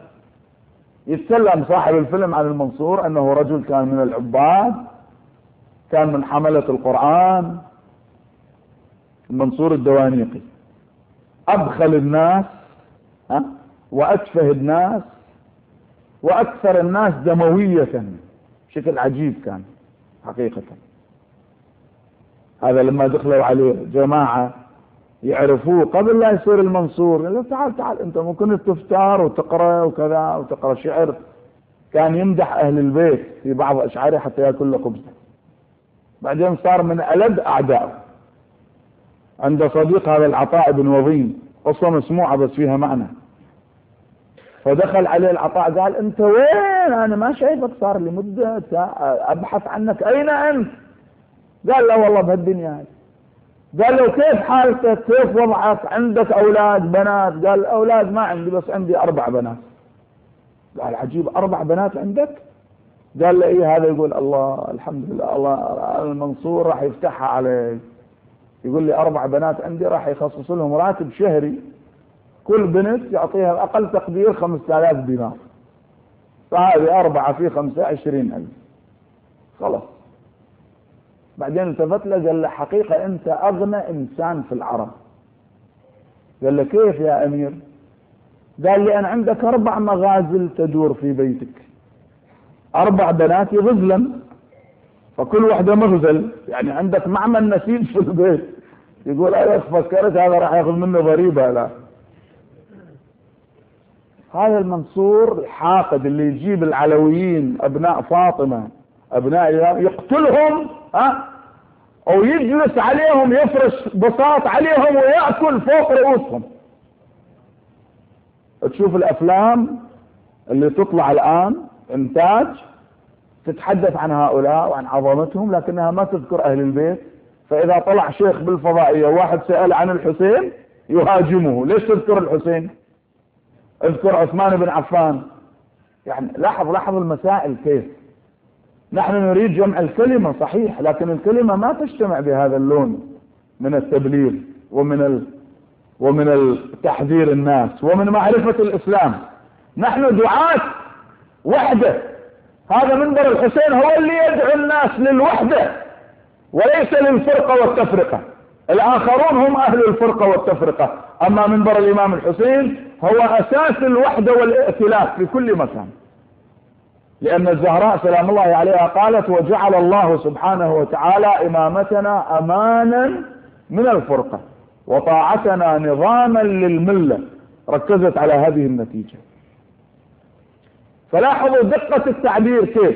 يتكلم صاحب الفيلم عن المنصور أنه رجل كان من العباد، كان من حملة القرآن. المنصور الدوانيقي أبخل الناس، ها وأتفه الناس وأكثر الناس دموية، بشكل عجيب كان حقيقة. هذا لما دخلوا عليه جماعة يعرفوه قبل لا يصير المنصور، قال له تعال تعال انت ممكن تفتار وتقرأ وكذا وتقرأ شعر. كان يمدح أهل البيت في بعض أشعاره حتى يأكل له خبزة. بعدين صار من ألد أعدائه. عند صديق هذا العطاء بن وظيم، قصة مسموعة بس فيها معنى. فدخل عليه العطاء قال انت وين؟ انا ما شايفك، صار لي مدة ابحث عنك، اين انت؟ قال لا والله بهالدنيا هاي. قال له كيف حالتك، كيف وضعك، عندك اولاد بنات؟ قال اولاد ما عندي، بس عندي اربع بنات. قال عجيب، اربع بنات عندك؟ قال له ايه. هذا يقول الله الحمد لله، الله المنصور راح يفتحها عليك. يقول لي اربع بنات عندي، راح يخصص لهم راتب شهري، كل بنت يعطيها اقل تقدير خمسة آلاف دينار، فهذه اربعة في خمسة عشرين الف. خلاص. بعدين التفت له قال له حقيقة انت اغنى انسان في العرب. قال له كيف يا امير؟ قال لي انا عندك اربع مغازل تدور في بيتك، اربع بنات غزلا، فكل واحدة مغزل، يعني عندك معمل نسيج في البيت. يقول انا فكرت هذا راح ياخذ منه ضريبة. لا، هذا المنصور الحاقد اللي يجيب العلويين ابناء فاطمة ابناء يقتلهم، ها او يجلس عليهم، يفرش بساط عليهم ويأكل فوق رؤوسهم. تشوف الافلام اللي تطلع الان انتاج تتحدث عن هؤلاء وعن عظمتهم، لكنها ما تذكر اهل البيت. فاذا طلع شيخ بالفضائية واحد سأل عن الحسين يهاجمه، ليش تذكر الحسين؟ اذكر عثمان بن عفان. يعني لاحظ لاحظ المسائل كيف. نحن نريد جمع الكلمة صحيح، لكن الكلمة ما تجتمع بهذا اللون من التبليغ ومن ال... ومن التحذير الناس ومن معرفة الإسلام. نحن دعاة وحدة. هذا منبر الحسين هو اللي يدعو الناس للوحدة وليس للفرقة والتفرقة. الآخرون هم أهل الفرقة والتفرقة، أما منبر الإمام الحسين هو أساس الوحدة والائتلاف في كل مكان. لأن الزهراء سلام الله عليها قالت: وجعل الله سبحانه وتعالى إمامتنا أمانا من الفرقة وطاعتنا نظاما للملة. ركزت على هذه النتيجة. فلاحظوا دقة التعبير كيف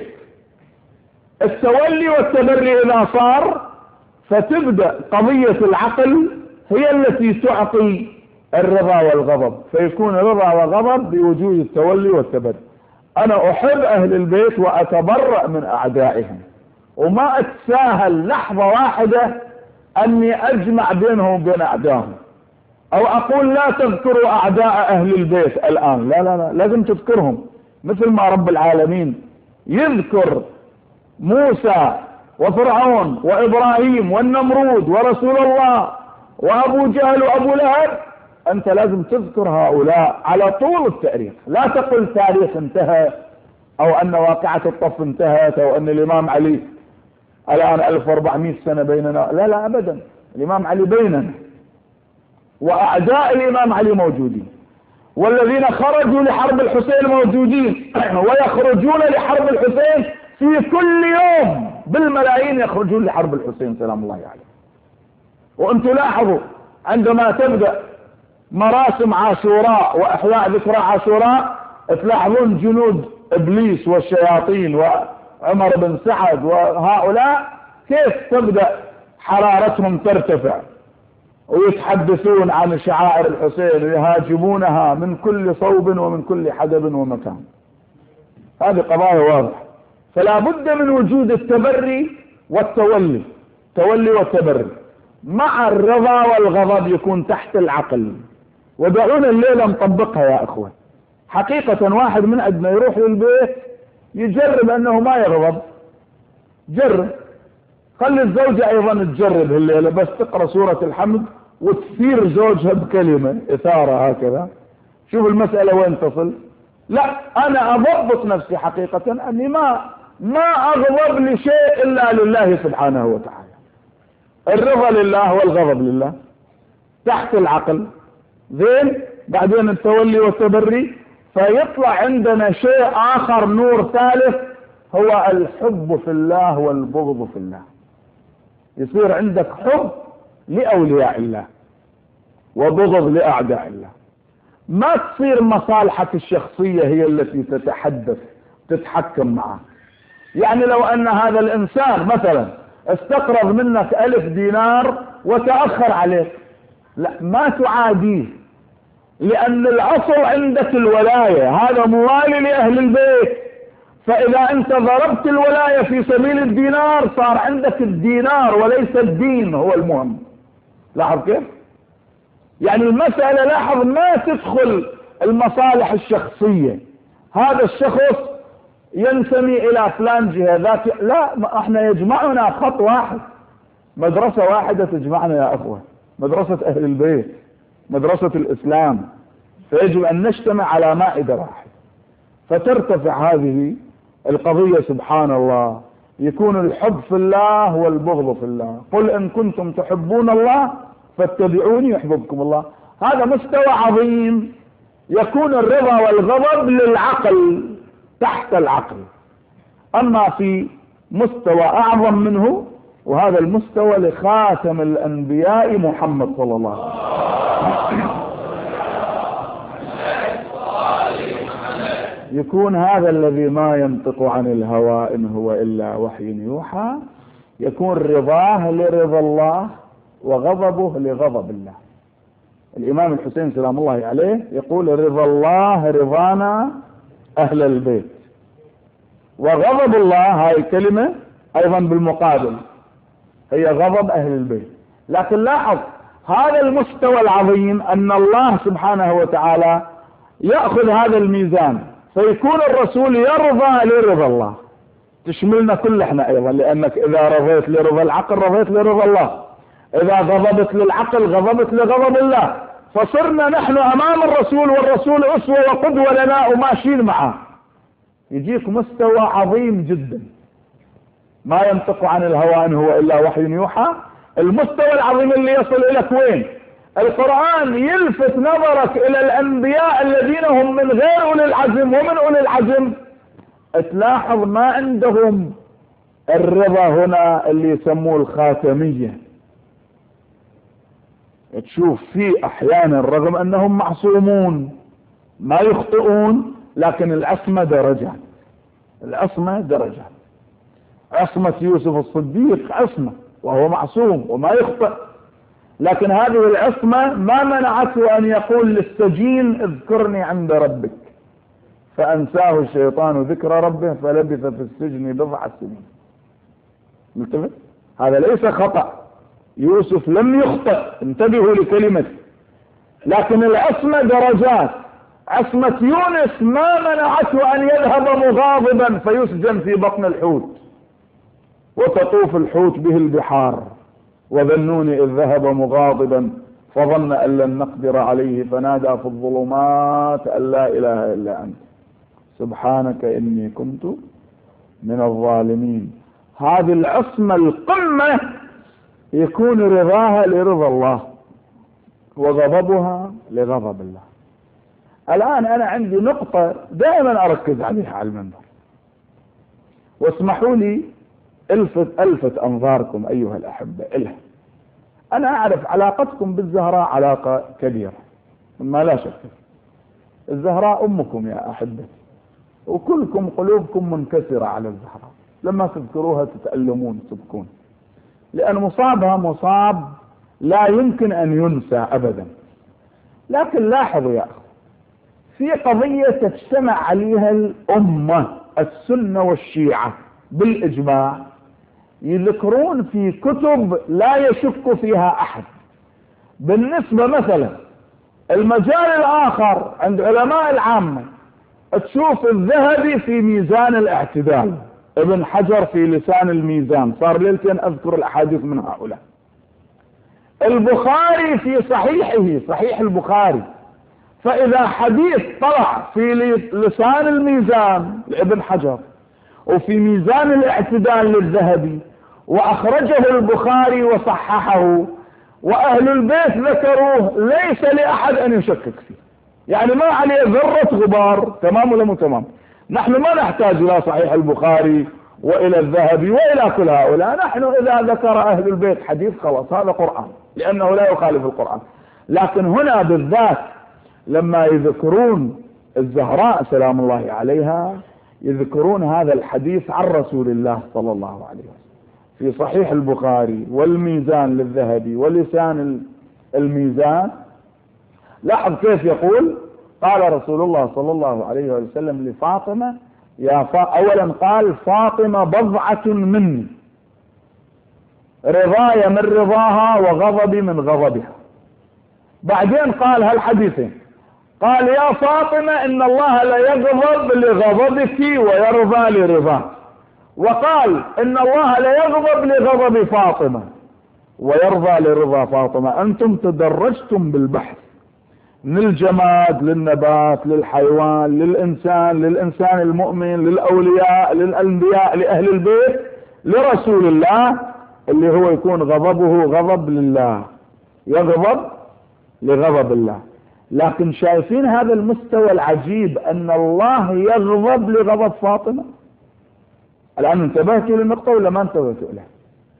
التولي والتبري إذا صار، فتبدأ قضية العقل هي التي تعطي الرضا والغضب، فيكون رضا وغضب بوجود التولي والتبري. أنا أحب أهل البيت وأتبرأ من أعدائهم، وما أتساهل لحظة واحدة أني أجمع بينهم وبين أعدائهم، أو أقول لا تذكروا أعداء أهل البيت الآن. لا لا لا، لازم تذكرهم، مثل ما رب العالمين يذكر موسى وفرعون وإبراهيم والنمرود ورسول الله وأبو جهل وأبو لهب. أنت لازم تذكر هؤلاء على طول التاريخ، لا تقل تاريخ انتهى، أو أن واقعة الطف انتهت، أو أن الإمام علي الآن ألف وأربعمائة سنة بيننا. لا لا أبدا، الإمام علي بيننا، وأعداء الإمام علي موجودين، والذين خرجوا لحرب الحسين موجودين، ويخرجون لحرب الحسين في كل يوم بالملايين، يخرجون لحرب الحسين سلام الله عليه. وأن تلاحظوا عندما تبدأ مراسم عاشوراء وإحياء ذكرى عاشوراء، تلاحظون جنود إبليس والشياطين وعمر بن سعد وهؤلاء كيف تبدأ حرارتهم ترتفع، ويتحدثون عن شعائر الحسين ويهاجمونها من كل صوب ومن كل حدب ومكان. هذه قضايا واضحة. فلا بد من وجود التبري والتولي، تولي والتبري مع الرضا والغضب يكون تحت العقل. ودعونا الليلة نطبقها يا أخوان. حقيقة واحد من عندنا يروح للبيت يجرب أنه ما يغضب، جرب. خلي الزوجة أيضا تجرب الليلة، بس تقرأ سورة الحمد وتثير زوجها بكلمة إثارة هكذا، شوف المسألة وين تصل. لا، أنا أضبط نفسي حقيقة أني ما ما أغضب لشيء إلا لله سبحانه وتعالى. الرضا لله والغضب لله تحت العقل. زين، بعدين التولي والتبري، فيطلع عندنا شيء آخر، نور ثالث، هو الحب في الله والبغض في الله. يصير عندك حب لأولياء الله وبغض لأعداء الله. ما تصير مصالحك الشخصية هي التي تتحدث تتحكم معه. يعني لو أن هذا الإنسان مثلا استقرض منك ألف دينار وتأخر عليك، لا، ما تعاديه، لأن الأصل عندك الولاية، هذا موالي لأهل البيت. فإذا أنت ضربت الولاية في سبيل الدينار صار عندك الدينار وليس الدين هو المهم. لاحظ كيف؟ يعني المسألة، لاحظ، ما تدخل المصالح الشخصية. هذا الشخص ينتمي إلى فلان جهة ذات، لا، احنا يجمعنا خط واحد، مدرسة واحدة تجمعنا يا أخوة، مدرسة أهل البيت، مدرسة الإسلام. فيجب أن نجتمع على مائدة واحدة، فترتفع هذه القضية. سبحان الله، يكون الحب في الله والبغض في الله. قل إن كنتم تحبون الله فاتبعوني يحببكم الله. هذا مستوى عظيم، يكون الرضا والغضب للعقل تحت العقل. أما في مستوى أعظم منه، وهذا المستوى لخاتم الأنبياء محمد صلى الله عليه وسلم، يكون هذا الذي ما ينطق عن الهوى إن هو إلا وحي يوحى، يكون رضاه لرضا الله وغضبه لغضب الله. الإمام الحسين سلام الله عليه يقول: رضا الله رضانا أهل البيت، وغضب الله، هاي كلمة أيضا بالمقابل هي غضب أهل البيت. لكن لاحظ هذا المستوى العظيم، أن الله سبحانه وتعالى يأخذ هذا الميزان، فيكون الرسول يرضى لرضا الله، تشملنا كل احنا أيضا، لأنك إذا رضيت لرضا العقل رضيت لرضا الله، إذا غضبت للعقل غضبت لغضب الله. فصرنا نحن أمام الرسول، والرسول أسوة وقدوة لنا وماشيين معه. يجيك مستوى عظيم جدا، ما ينطق عن الهوى إن هو إلا وحي يوحى. المستوى العظيم اللي يصل إليك وين؟ القرآن يلفت نظرك إلى الأنبياء الذين هم من غير أولي العزم، ومن أولي العزم تلاحظ ما عندهم الرضا هنا اللي يسموه الخاتمية. تشوف في احيانا رغم انهم معصومون ما يخطئون، لكن العصمة درجات، العصمة درجات. عصمة يوسف الصديق عصمة وهو معصوم وما يخطئ، لكن هذه العصمة ما منعته ان يقول للسجين اذكرني عند ربك، فانساه الشيطان ذكر ربه فلبث في السجن بضع سنين. ملتفت؟ هذا ليس خطأ، يوسف لم يخطئ، انتبهوا لكلمته، لكن العصمة درجات. عصمة يونس ما منعته ان يذهب مغاضبا فيسجن في بطن الحوت وتطوف الحوت به البحار، وذنون إذ ذهب مغاضبا فظن أن لن نقدر عليه فنادى في الظلمات أن لا إله إلا أنت سبحانك إني كنت من الظالمين. هذه العصمة القمة يكون رضاها لرضا الله وغضبها لغضب الله. الآن أنا عندي نقطة دائما أركز عليها على المنبر، واسمحوا لي الفت الفت انظاركم ايها الاحبه الها. انا اعرف علاقتكم بالزهراء علاقه كبيره مما لا شك، الزهراء امكم يا احبتي، وكلكم قلوبكم منكسره على الزهراء، لما تذكروها تتألمون تبكون، لان مصابها مصاب لا يمكن ان ينسى ابدا. لكن لاحظوا يا اخي، في قضيه تجتمع عليها الامه السنه والشيعه بالاجماع، يذكرون في كتب لا يشك فيها احد. بالنسبة مثلا المجال الاخر عند علماء العامة، تشوف الذهبي في ميزان الاعتدال، ابن حجر في لسان الميزان، صار ليلتين اذكر الاحاديث من هؤلاء، البخاري في صحيحه صحيح البخاري، فاذا حديث طلع في لسان الميزان لابن حجر وفي ميزان الاعتدال للذهبي واخرجه البخاري وصححه واهل البيت ذكروه، ليس لاحد ان يشكك فيه، يعني ما عليه ذرة غبار. تمام ولا مو تمام؟ نحن ما نحتاج الى صحيح البخاري والى الذهبي والى كل هؤلاء، نحن اذا ذكر اهل البيت حديث خلاص هذا قرآن، لانه لا يخالف القرآن. لكن هنا بالذات لما يذكرون الزهراء سلام الله عليها، يذكرون هذا الحديث عن رسول الله صلى الله عليه وسلم في صحيح البخاري والميزان للذهبي ولسان الميزان. لاحظ كيف يقول، قال رسول الله صلى الله عليه وسلم لفاطمة يا فا... اولا قال فاطمة بضعة مني، رضاي من رضاها وغضبي من غضبها. بعدين قال هالحديثين، قال يا فاطمة ان الله لا يغضب لغضبك ويرضى لرضاك، وقال ان الله لا يغضب لغضب فاطمة ويرضى لرضا فاطمة. انتم تدرجتم بالبحث من الجماد للنبات للحيوان للانسان، للانسان المؤمن للاولياء للانبياء لاهل البيت لرسول الله، اللي هو يكون غضبه غضب لله، يغضب لغضب الله. لكن شايفين هذا المستوى العجيب ان الله يغضب لغضب فاطمة؟ الان انتبهتوا للنقطة ولا ما انتبهتوا لها؟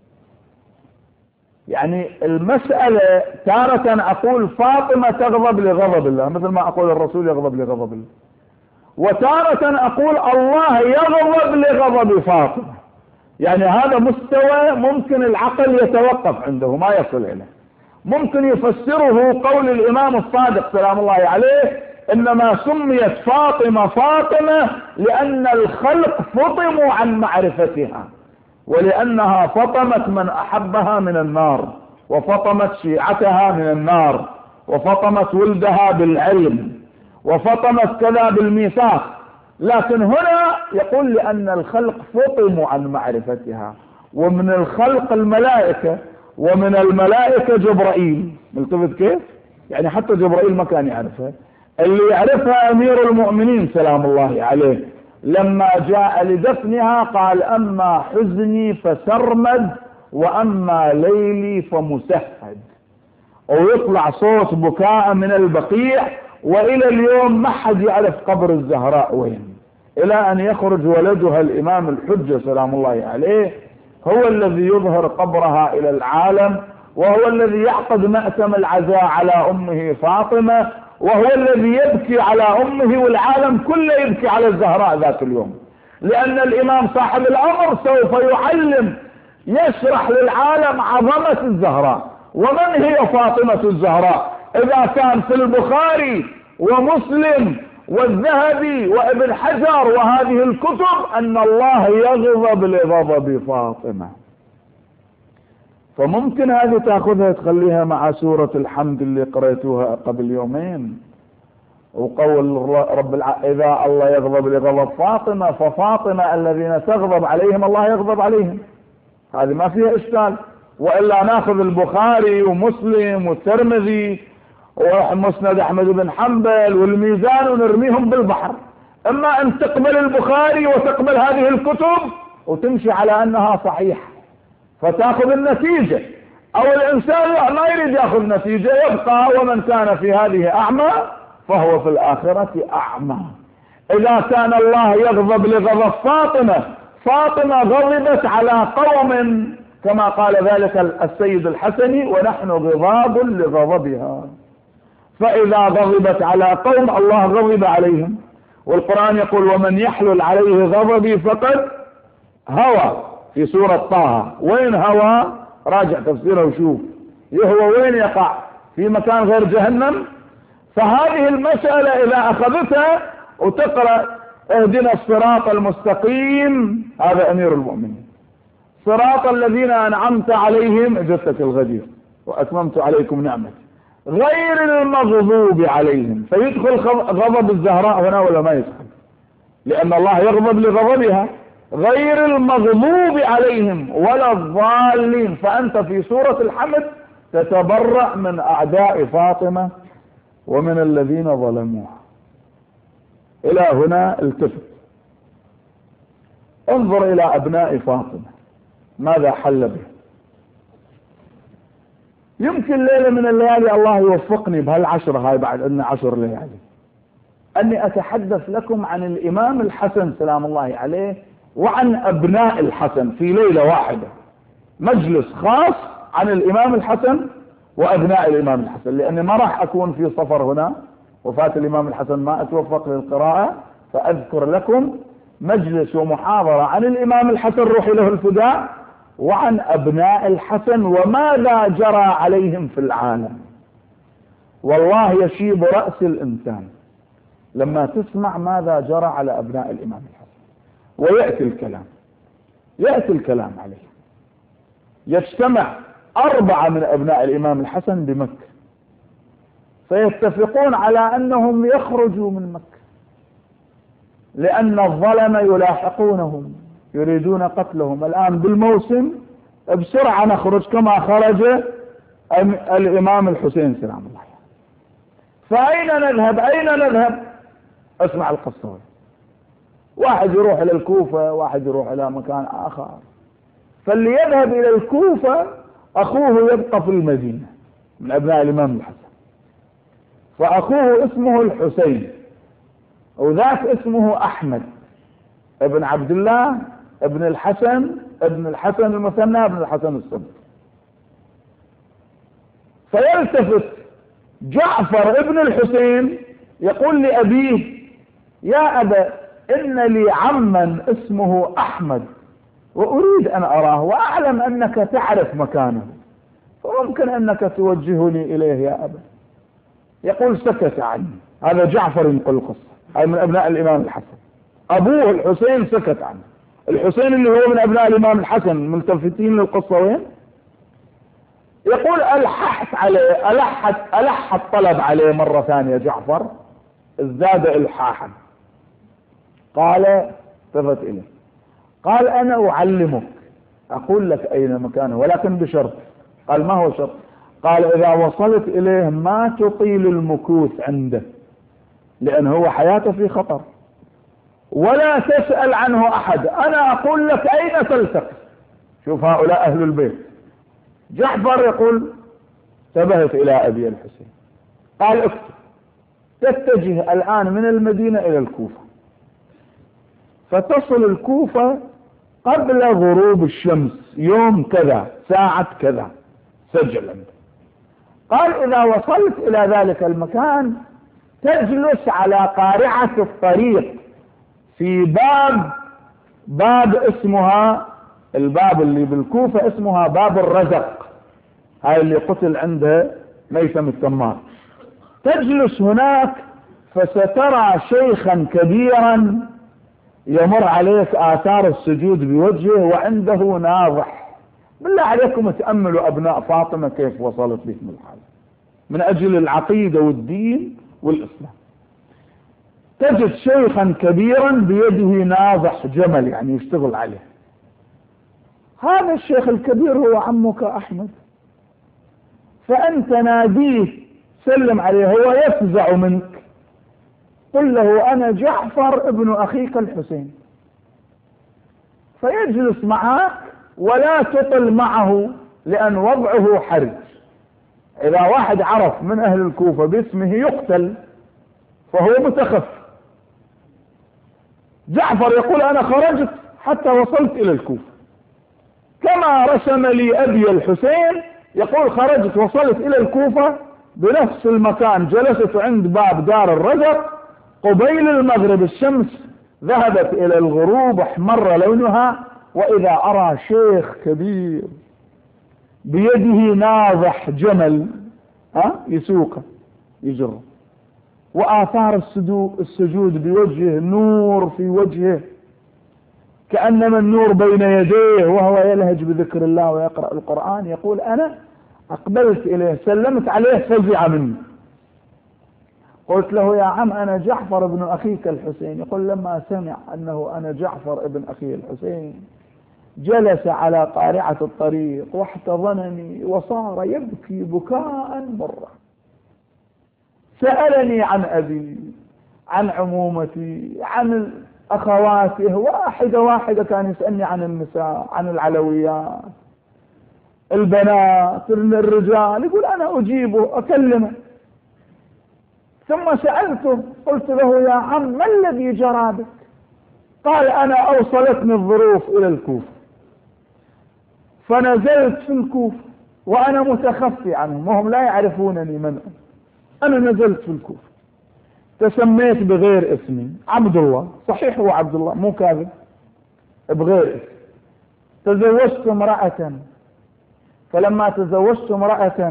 يعني المسألة تارة اقول فاطمة تغضب لغضب الله مثل ما اقول الرسول يغضب لغضب الله، وتارة اقول الله يغضب لغضب فاطمة. يعني هذا مستوى ممكن العقل يتوقف عنده ما يصل اليه. ممكن يفسره قول الامام الصادق سلام الله عليه، انما سميت فاطمة فاطمة لان الخلق فطموا عن معرفتها، ولانها فطمت من احبها من النار، وفطمت شيعتها من النار، وفطمت ولدها بالعلم، وفطمت كذا بالميثاق. لكن هنا يقول لان الخلق فطموا عن معرفتها، ومن الخلق الملائكة، ومن الملائكة جبرائيل. ملتفت كيف؟ يعني حتى جبرائيل ما كان يعرفها، اللي يعرفها امير المؤمنين سلام الله عليه لما جاء لدفنها قال اما حزني فسرمد واما ليلي فمسهد، ويطلع صوت بكاء من البقيع، والى اليوم ما حد يعرف قبر الزهراء وين. إلى أن يخرج ولدها الإمام الحجة سلام الله عليه، هو الذي يظهر قبرها إلى العالم، وهو الذي يعقد مأتم العزاء على أمه فاطمة، وهو الذي يبكي على أمه، والعالم كله يبكي على الزهراء ذات اليوم، لأن الإمام صاحب الأمر سوف يعلم يشرح للعالم عظمة الزهراء ومن هي فاطمة الزهراء. إذا كان في البخاري ومسلم والذهبي وابن حجر وهذه الكتب أن الله يغضب لغضب فاطمة، فممكن هذه تأخذها تخليها مع سورة الحمد اللي قرأتوها قبل يومين، وقول رب الع... إذا الله يغضب لغضب فاطمة ففاطمة الذين تغضب عليهم الله يغضب عليهم، هذه ما فيها إشكال. وإلا ناخذ البخاري ومسلم والترمذي ومسند أحمد بن حنبل والميزان ونرميهم بالبحر. إما أن تقبل البخاري وتقبل هذه الكتب وتمشي على أنها صحيحة فتأخذ النتيجة، أو الإنسان ما يريد يأخذ نتيجة يبقى ومن كان في هذه أعمى فهو في الآخرة أعمى. إذا كان الله يغضب لغضب فاطمة، فاطمة غضبت على قوم كما قال ذلك السيد الحسني ونحن غضاب لغضبها، فإذا غضبت على قوم الله غضب عليهم. والقرآن يقول ومن يحلل عليه غضبي فقد هوى في سورة طه. وين هوى؟ راجع تفسيره وشوف يهوى وين يقع، في مكان غير جهنم. فهذه المسألة إذا أخذتها وتقرأ اهدنا الصراط المستقيم، هذا أمير المؤمنين، صراط الذين أنعمت عليهم جثة الغدير وأتممت عليكم نعمتي غير المغضوب عليهم. فيدخل غضب الزهراء هنا ولا ما يدخل؟ لأن الله يغضب لغضبها. غير المغضوب عليهم ولا الضالين، فأنت في سورة الحمد تتبرأ من أعداء فاطمة ومن الذين ظلموها. إلى هنا التفت، انظر إلى أبناء فاطمة ماذا حل به. يمكن ليلة من الليالي الله يوفقني بهالعشر هاي، بعد أن عشر ليالي، أني أتحدث لكم عن الإمام الحسن سلام الله عليه وعن أبناء الحسن في ليلة واحدة، مجلس خاص عن الإمام الحسن وأبناء الإمام الحسن، لأني ما راح أكون في سفر هنا وفاة الإمام الحسن ما أتوفق للقراءة، فأذكر لكم مجلس ومحاضرة عن الإمام الحسن روحي له الفداء وعن أبناء الحسن وماذا جرى عليهم في العالم. والله يشيب رأس الإنسان لما تسمع ماذا جرى على أبناء الإمام الحسن. ويأتي الكلام يأتي الكلام عليه. يجتمع أربعة من أبناء الإمام الحسن بمكة فيتفقون على أنهم يخرجوا من مكة، لأن الظلم يلاحقونهم يريدون قتلهم الآن بالموسم، بسرعة نخرج كما خرج الإمام الحسين سلام الله. فأين نذهب أين نذهب؟ اسمع القصة. واحد يروح إلى الكوفة، واحد يروح إلى مكان آخر. فاللي يذهب إلى الكوفة أخوه يبقى في المدينة من أبناء الإمام الحسن، فأخوه اسمه الحسين وذاك اسمه أحمد ابن عبد الله ابن الحسن ابن الحسن المثنى ابن الحسن الصدق. فيلتفت جعفر ابن الحسين يقول لأبيه يا أبا إن لي عما اسمه أحمد وأريد أن أراه وأعلم أنك تعرف مكانه، فممكن أنك توجهني إليه يا أبا. يقول سكت عني. هذا جعفر ينقل القصة، هذا من أبناء الإمام الحسن. أبوه الحسين سكت عنه. الحسين اللي هو من أبناء الإمام الحسن ملتفتين للقصة وين؟ يقول ألححت عليه ألحت ألحت طلب عليه مرة ثانية جعفر، ازداد إلحاحا. قال التفت إليه قال أنا أعلمك، أقول لك أين مكانه ولكن بشرط. قال ما هو شرط؟ قال إذا وصلت إليه ما تطيل المكوث عنده لأن هو حياته في خطر، ولا تسأل عنه أحد، أنا أقول لك أين تلتقي. شوف هؤلاء أهل البيت. جعفر يقول انتبهت إلى أبي الحسين قال اكتب تتجه الآن من المدينة إلى الكوفة، فتصل الكوفة قبل غروب الشمس يوم كذا ساعة كذا سجل عنده. قال إذا وصلت إلى ذلك المكان تجلس على قارعة الطريق في باب باب اسمها الباب اللي بالكوفة اسمها باب الرزق، هاي اللي قتل عنده ميثم التمار. تجلس هناك فسترى شيخا كبيرا يمر عليك آثار السجود بوجهه وعنده ناضح. بالله عليكم تأملوا أبناء فاطمة كيف وصلت بهم الحال من أجل العقيدة والدين والإسلام. تجد شيخا كبيرا بيده ناضح جمل يعني يشتغل عليه. هذا الشيخ الكبير هو عمك أحمد، فأنت ناديه سلم عليه، هو يفزع منك، قل له أنا جعفر ابن أخيك الحسين، فيجلس معك ولا تطل معه لأن وضعه حرج. إذا واحد عرف من أهل الكوفة باسمه يقتل فهو متخفي. جعفر يقول أنا خرجت حتى وصلت إلى الكوفة كما رسم لي أبي الحسين، يقول خرجت وصلت إلى الكوفة بنفس المكان، جلست عند باب دار الرزق قبيل المغرب، الشمس ذهبت إلى الغروب احمر لونها، وإذا أرى شيخ كبير بيده ناضح جمل ها يسوقه يجره، وآثار السجود بوجهه، نور في وجهه كأنما النور بين يديه وهو يلهج بذكر الله ويقرأ القرآن. يقول أنا أقبلت إليه سلمت عليه فزع مني، قلت له يا عم أنا جعفر ابن أخيك الحسين. يقول لما سمع أنه أنا جعفر ابن أخي الحسين جلس على قارعة الطريق واحتضنني وصار يبكي بكاء مرة. سألني عن أبي، عن عمومتي، عن أخواته، واحدة واحدة كان يسألني عن النساء، عن العلويات، البنات، الرجال، يقول أنا أجيبه أكلمه. ثم سألته قلت له يا عم ما الذي جرى بك؟ قال أنا أوصلتني الظروف إلى الكوفة فنزلت في الكوفة وأنا متخفي عنهم وهم لا يعرفونني من أنا. أنا نزلت في الكوفة تسميت بغير اسمي عبد الله، صحيح هو عبد الله مو كاذب، بغير اسم. تزوجت امرأة، فلما تزوجت امرأة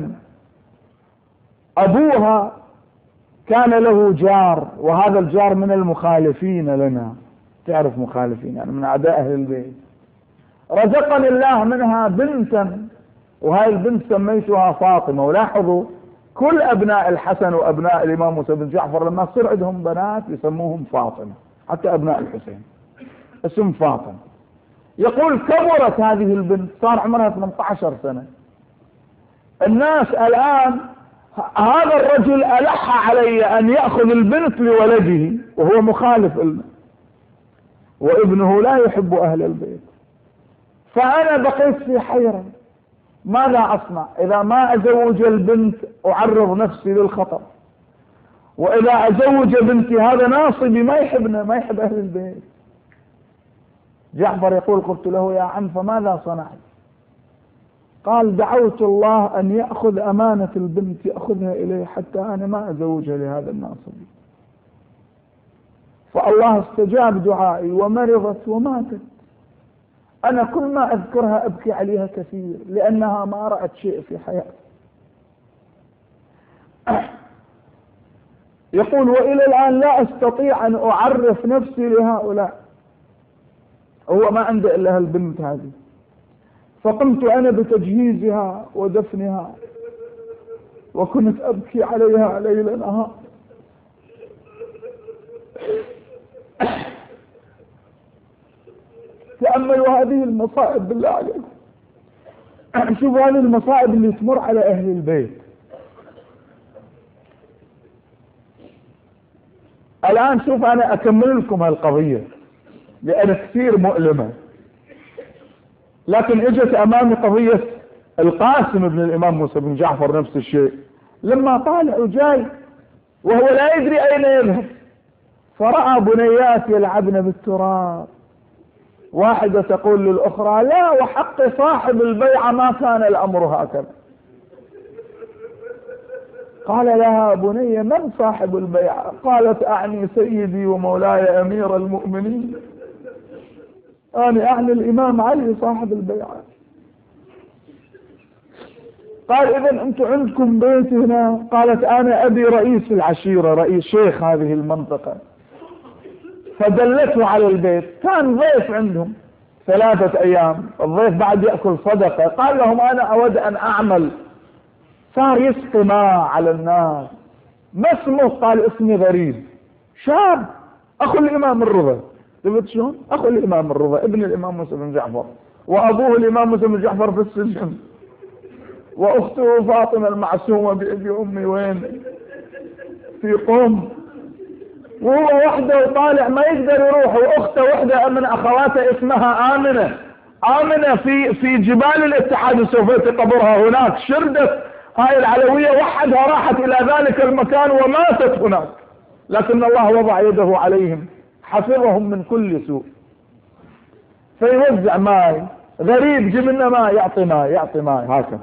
أبوها كان له جار، وهذا الجار من المخالفين لنا، تعرف مخالفين يعني من أعداء أهل البيت. رزقني الله منها بنتا، وهاي البنت سميتها فاطمة. ولاحظوا كل أبناء الحسن وأبناء الإمام موسى بن جعفر لما تصير عندهم بنات يسموهم فاطمة، حتى أبناء الحسين اسم فاطمة. يقول كبرت هذه البنت صار عمرها ثمانية عشر سنة. الناس الآن هذا الرجل ألح علي أن يأخذ البنت لولده وهو مخالف لنا وابنه لا يحب أهل البيت. فأنا بقيت في حيرة، ماذا أصنع؟ إذا ما أزوج البنت أعرض نفسي للخطر، وإذا أزوج بنتي هذا ناصبي ما يحبنا ما يحب أهل البيت. جعفر يقول قلت له يا عم فماذا صنعت؟ قال دعوت الله أن يأخذ أمانة البنت يأخذها إليه حتى أنا ما أزوجها لهذا الناصبي، فالله استجاب دعائي ومرضت وماتت. أنا كل ما أذكرها أبكي عليها كثير لأنها ما رأت شيء في حياتي. يقول وإلى الآن لا أستطيع أن أعرف نفسي لهؤلاء، هو ما عنده إلا البنت هذه. فقمت أنا بتجهيزها ودفنها وكنت أبكي عليها ليل نهار. تأملوا هذه المصائب بالله عليكم، شوفوا هذه المصائب اللي تمر على أهل البيت. الآن شوف أنا أكمل لكم هالقضية لأن كثير مؤلمة، لكن اجت أمامي قضية القاسم بن الإمام موسى بن جعفر نفس الشيء. لما طالع وجاي وهو لا يدري أين يذهب فرأى بنيات يلعبن بالتراب، واحدة تقول للأخرى لا وحق صاحب البيعة ما كان الأمر هكذا. قال لها بني من صاحب البيعة؟ قالت أعني سيدي ومولاي أمير المؤمنين، أنا أعني الإمام علي صاحب البيعة. قال إذن أنتم عندكم بيت هنا؟ قالت أنا أبي رئيس العشيرة، رئيس شيخ هذه المنطقة. فدلته على البيت، كان ضيف عندهم ثلاثة أيام، الضيف بعد يأكل صدقة. قال لهم أنا أود أن أعمل، صار يسقي ماء على الناس. ما اسمه؟ قال اسمي غريب، شاب أخو الإمام الرضا. شفت شلون؟ أخو الإمام الرضا، ابن الإمام موسى بن جعفر، وأبوه الإمام موسى بن جعفر في السجن، وأخته فاطمة المعصومة بأبي أمي وين؟ في قم. وهو وحده وطالع ما يقدر يروح، واخته وحده من اخواته اسمها آمنة. آمنة في في جبال الاتحاد السوفيتي قبرها هناك، شردت هاي العلوية وحدها راحت الى ذلك المكان وماتت هناك، لكن الله وضع يده عليهم حفظهم من كل سوء. فيوزع ماي، غريب جيب لنا ماء، يعطي ماء يعطي ماء هكذا،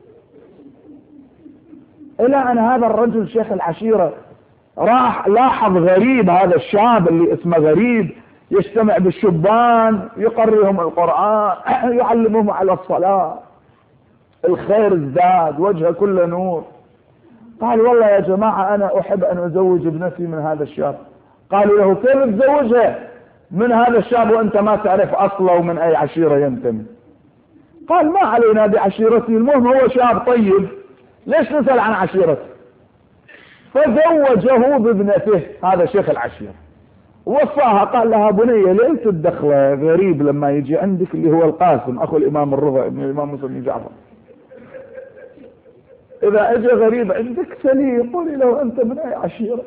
الى ان هذا الرجل شيخ العشيرة راح لاحظ غريب، هذا الشاب اللي اسمه غريب يجتمع بالشبان يقرئهم القرآن يعلمهم على الصلاة، الخير ازداد، وجهه كله نور. قال والله يا جماعة أنا أحب أن أزوج ابنتي من هذا الشاب. قالوا له كيف تزوجها من هذا الشاب وأنت ما تعرف أصله ومن أي عشيرة ينتمي؟ قال ما علينا بعشيرتي، المهم هو شاب طيب، ليش نسأل عن عشيرته؟ فزوجه بابنته هذا شيخ العشيرة، وصاها قال لها بنية ليش تدخله غريب لما يجي عندك اللي هو القاسم أخو الإمام الرضا ابن الإمام موسى بن جعفر، إذا أجى غريب عندك سليه قولي له أنت من أي عشيرة.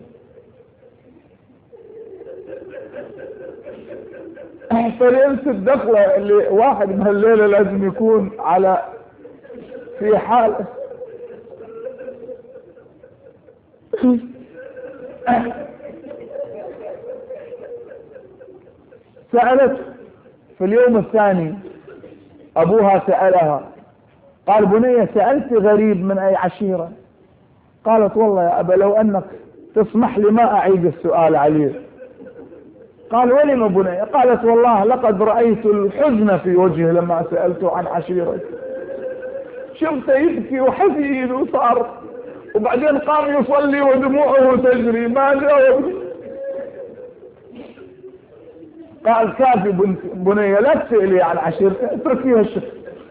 فليلة الدخلة اللي واحد من هالليلة لازم يكون على في حال سألت في اليوم الثاني، أبوها سألها قال بنية سألت غريب من أي عشيرة؟ قالت والله يا أبا لو أنك تسمح لي ما أعيد السؤال عليه. قال ولم بنية؟ قالت والله لقد رأيت الحزن في وجهه لما سألته عن عشيرته، شفته يبكي وحزين وصار، وبعدين قام يصلي ودموعه تجري ما جاوب. قال كافي بنية لا تسألي عن عشيرته، اتركيها الشك.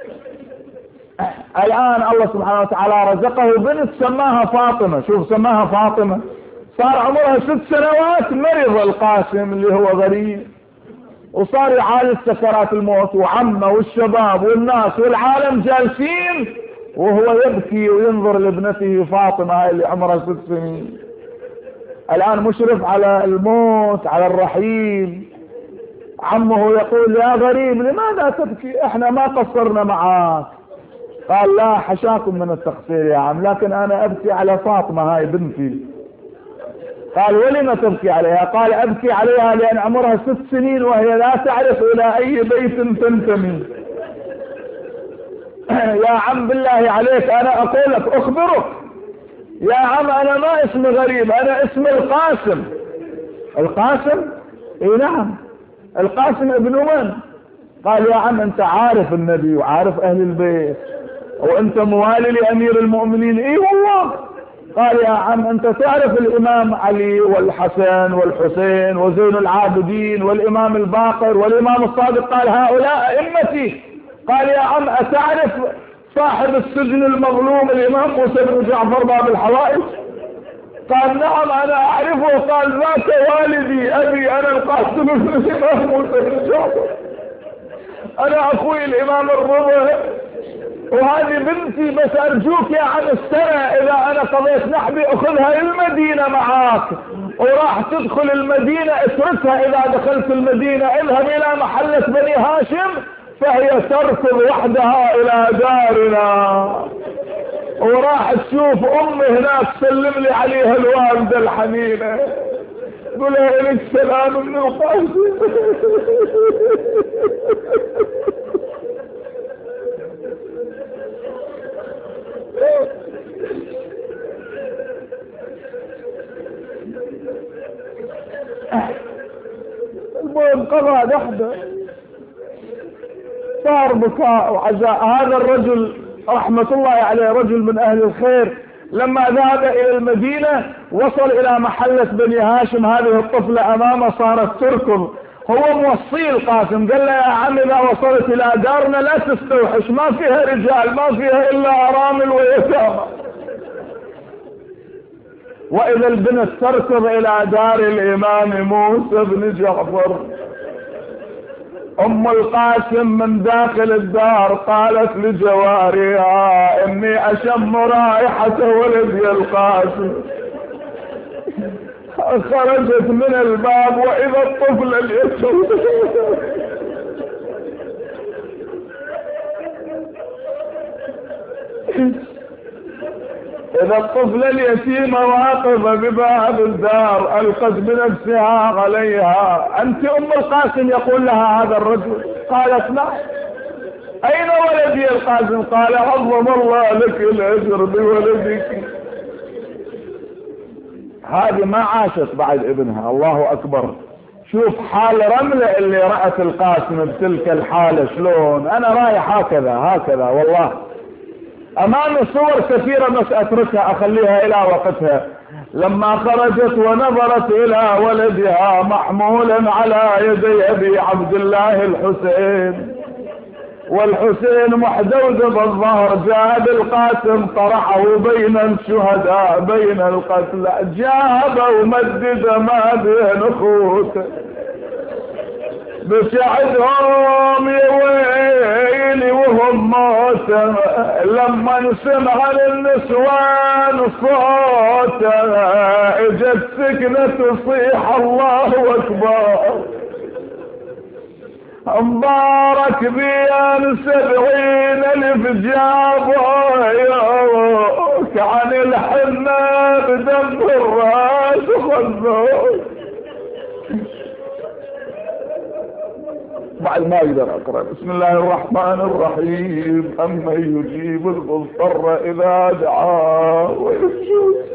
الآن الله سبحانه وتعالى رزقه بنت سماها فاطمة، شوف سماها فاطمة، صار عمرها ست سنوات، مرض القاسم اللي هو غريب وصار يعالج سكرات الموت، وعمه والشباب والناس والعالم جالسين وهو يبكي وينظر لابنته فاطمة هاي اللي عمرها ست سنين. الآن مشرف على الموت على الرحيل، عمه يقول يا غريب لماذا تبكي؟ احنا ما قصرنا معاك. قال لا حشاكم من التقصير يا عم، لكن انا ابكي على فاطمة هاي بنتي. قال ولما تبكي عليها؟ قال ابكي عليها لان عمرها ست سنين وهي لا تعرف الى اي بيت تنتمي. يا عم بالله عليك انا اقول لك اخبرك يا عم انا ما اسمي غريب، انا اسمي القاسم. القاسم؟ اي نعم القاسم ابن من؟ قال يا عم انت عارف النبي وعارف اهل البيت وانت موالي لامير المؤمنين. اي والله. قال يا عم انت تعرف الامام علي والحسن والحسين وزين العابدين والامام الباقر والامام الصادق؟ قال هؤلاء ائمتي. قال يا عم اتعرف صاحب السجن المظلوم الامام موسى بن جعفر باب الحوائج؟ قال نعم انا اعرفه. قال ذاك والدي ابي انا القاسم بن الامام موسى بن جعفر، انا اخوي الامام الرضا، وهذه بنتي. بس ارجوك يا عم السنة اذا انا قضيت نحبي اخذها المدينة معاك، وراح تدخل المدينة اتركها، اذا دخلت المدينة اذهب الى محلة بني هاشم فهي تركض وحدها الى دارنا، وراح تشوف امي هناك سلم لي عليها الوالدة الحنينة. قل لك سلام من القاسم. المهم قضى نحبه، صار بكاء وعزاء. هذا الرجل رحمة الله عليه رجل من أهل الخير، لما ذهب إلى المدينة وصل إلى محلة بني هاشم، هذه الطفلة أمامه صارت تركض، هو موصي القاسم قال له يا عم إذا وصلت إلى دارنا لا تستوحش، ما فيها رجال، ما فيها إلا أرامل ويتامى. وإذا البنت تركض إلى دار الإمام موسى بن جعفر، أم القاسم من داخل الدار قالت لجوارها إني أشم رائحة ولدي القاسم. خرجت من الباب وإذا الطفل اليتيم إذا الطفل اليتيم واقفة بباب الدار ألقت بنفسها عليها. أنت أم القاسم؟ يقول لها هذا الرجل. قالت نعم. أين ولدي القاسم؟ قال عظم الله لك الأجر بولدك. هذه ما عاشت بعد ابنها. الله أكبر. شوف حال رملة اللي رأت القاسم بتلك الحالة شلون. أنا رايح هكذا هكذا والله، أمامي صور كثيرة بس أتركها أخليها إلى وقتها. لما خرجت ونظرت إلى ولدها محمولا على يدي أبي عبد الله الحسين، والحسين محدود بالظهر، جاب القاسم طرحه بين الشهداء بين القتلى، جاب ومدد ما بين اخوته، بشعدهم يا ويلي وهم موتى. لما سمع النسوان صوتها اجت سكنة تصيح الله اكبر. مبارك بيان سبعين الف جابوك عن الحنة بدم الراس خذوك. بعد ما اقدر اقرا. بسم الله الرحمن الرحيم. أمن يجيب المضطر اذا دعاه ويكشف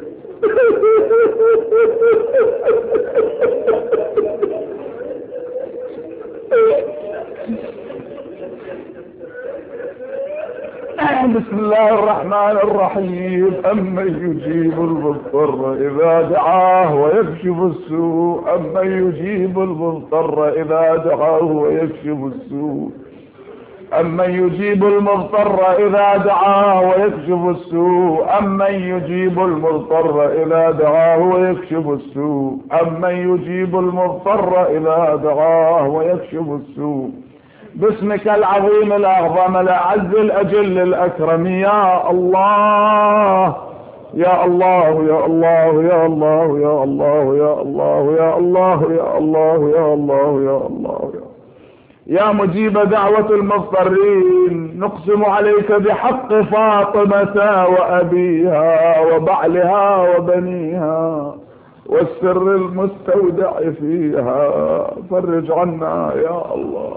بسم الله الرحمن الرحيم. أمن يجيب المضطر إذا دعاه ويكشف السوء. أمن يجيب المضطر إذا دعاه ويكشف السوء. أمن يجيب المضطر إذا دعاه ويكشف السوء. أمن يجيب المضطر إذا دعاه ويكشف السوء. أمن يجيب المضطر إذا دعاه ويكشف السوء. باسمك العظيم الأعظم الأعز الأجل الأكرم يا الله يا الله يا الله يا الله يا الله يا الله يا الله يا الله يا الله يا الله يا مجيب دعوة المضطرين. نقسم عليك بحق فاطمة وأبيها وبعلها وبنيها والسر المستودع فيها، فرج عنا يا الله.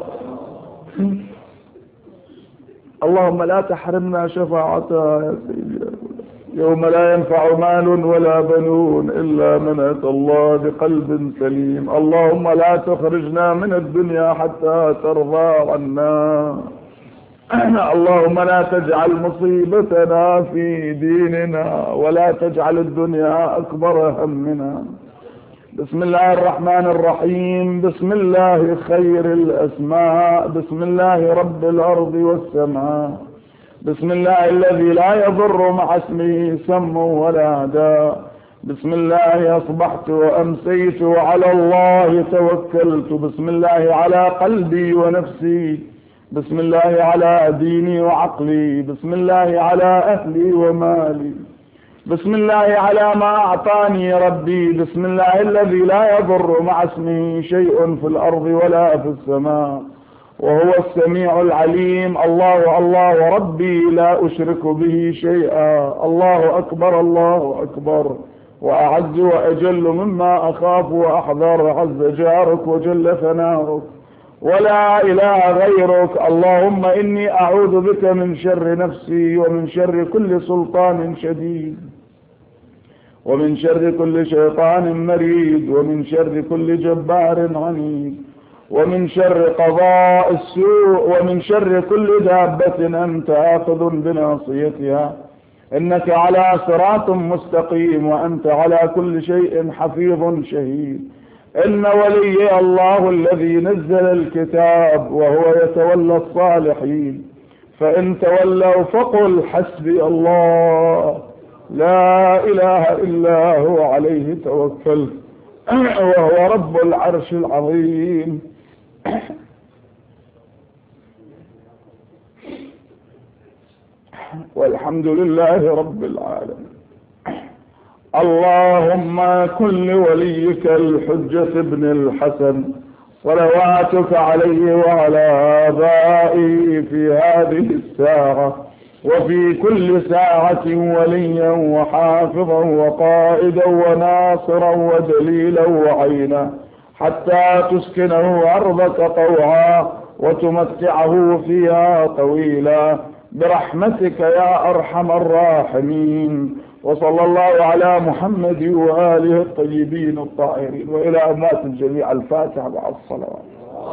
اللهم لا تحرمنا شفاعتها يا سيدي يوم لا ينفع مال ولا بنون إلا من أتى الله بقلب سليم. اللهم لا تخرجنا من الدنيا حتى ترضى عنا. اللهم لا تجعل مصيبتنا في ديننا ولا تجعل الدنيا أكبر همنا. بسم الله الرحمن الرحيم. بسم الله خير الأسماء. بسم الله رب الأرض والسماء. بسم الله الذي لا يضر مع اسمه سم ولا داء. بسم الله أصبحت وأمسيت وعلى الله توكلت. بسم الله على قلبي ونفسي. بسم الله على ديني وعقلي. بسم الله على أهلي ومالي. بسم الله على ما أعطاني ربي. بسم الله الذي لا يضر مع اسمه شيء في الأرض ولا في السماء وهو السميع العليم. الله الله ربي لا أشرك به شيئا. الله أكبر الله أكبر وأعز وأجل مما أخاف وأحذر، عز جارك وجل ثناؤك ولا إله غيرك. اللهم إني أعوذ بك من شر نفسي ومن شر كل سلطان شديد ومن شر كل شيطان مريد ومن شر كل جبار عنيد ومن شر قضاء السوء ومن شر كل دابة أنت آخذ بناصيتها، إنك على صراط مستقيم وأنت على كل شيء حفيظ شهيد. إن ولي الله الذي نزل الكتاب وهو يتولى الصالحين، فإن تولوا فقل حسبي الله لا إله إلا هو عليه توكلت وهو رب العرش العظيم. والحمد لله رب العالمين. اللهم كن لوليك الحجة ابن الحسن صلواتك عليه وعلى آبائه في هذه الساعة وفي كل ساعة وليا وحافظا وقائدا وناصرا ودليلا وعينا، حتى تسكنه أرضك طوعا وتمتعه فيها طويلا برحمتك يا أرحم الراحمين. وصلى الله على محمد وآله الطيبين الطاهرين، وإلى أموات الجميع الفاتحة مع الصلوات.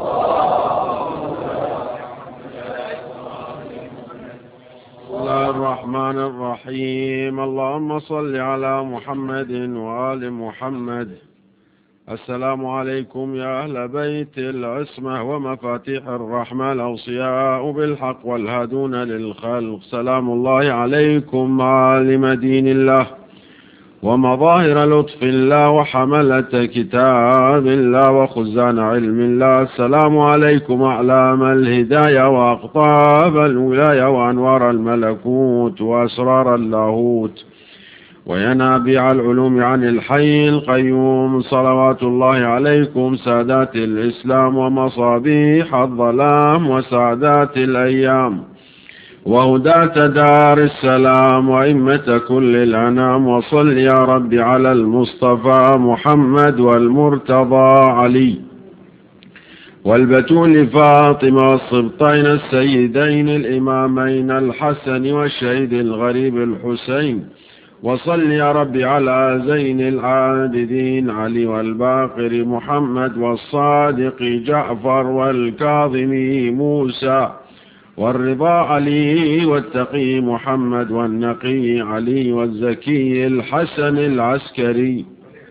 بسم الله الرحمن الرحيم. اللهم صل على محمد وآل محمد. السلام عليكم يا أهل بيت العصمة ومفاتيح الرحمة الأوصياء بالحق والهادون للخلق. سلام الله عليكم معالم دين الله ومظاهر لطف الله وحملة كتاب الله وخزان علم الله. السلام عليكم أعلام الهداية وأقطاب الولاية وأنوار الملكوت وأسرار اللاهوت وينابيع العلوم عن الحي القيوم. صلوات الله عليكم سادات الإسلام ومصابيح الظلام وسعدات الأيام وهداة دار السلام وإمة كل الأنام. وصل يا رب على المصطفى محمد والمرتضى علي والبتول فاطمة والسبطين السيدين الإمامين الحسن والشهيد الغريب الحسين. وصل يا رب على زين العابدين علي والباقر محمد والصادق جعفر والكاظم موسى والرضا علي والتقي محمد والنقي علي والزكي الحسن العسكري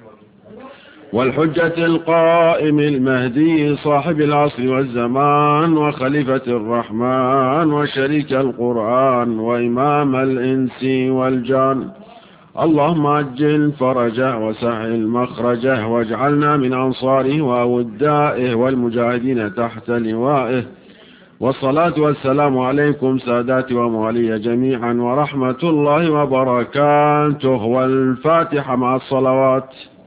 والحجة القائم المهدي صاحب العصر والزمان وخليفة الرحمن وشريك القرآن وإمام الإنس والجان. اللهم عجل فرجه وسهل مخرجه واجعلنا من أنصاره وأودائه والمجاهدين تحت لوائه. والصلاة والسلام عليكم ساداتي وموالي جميعا ورحمة الله وبركاته. والفاتحة مع الصلوات.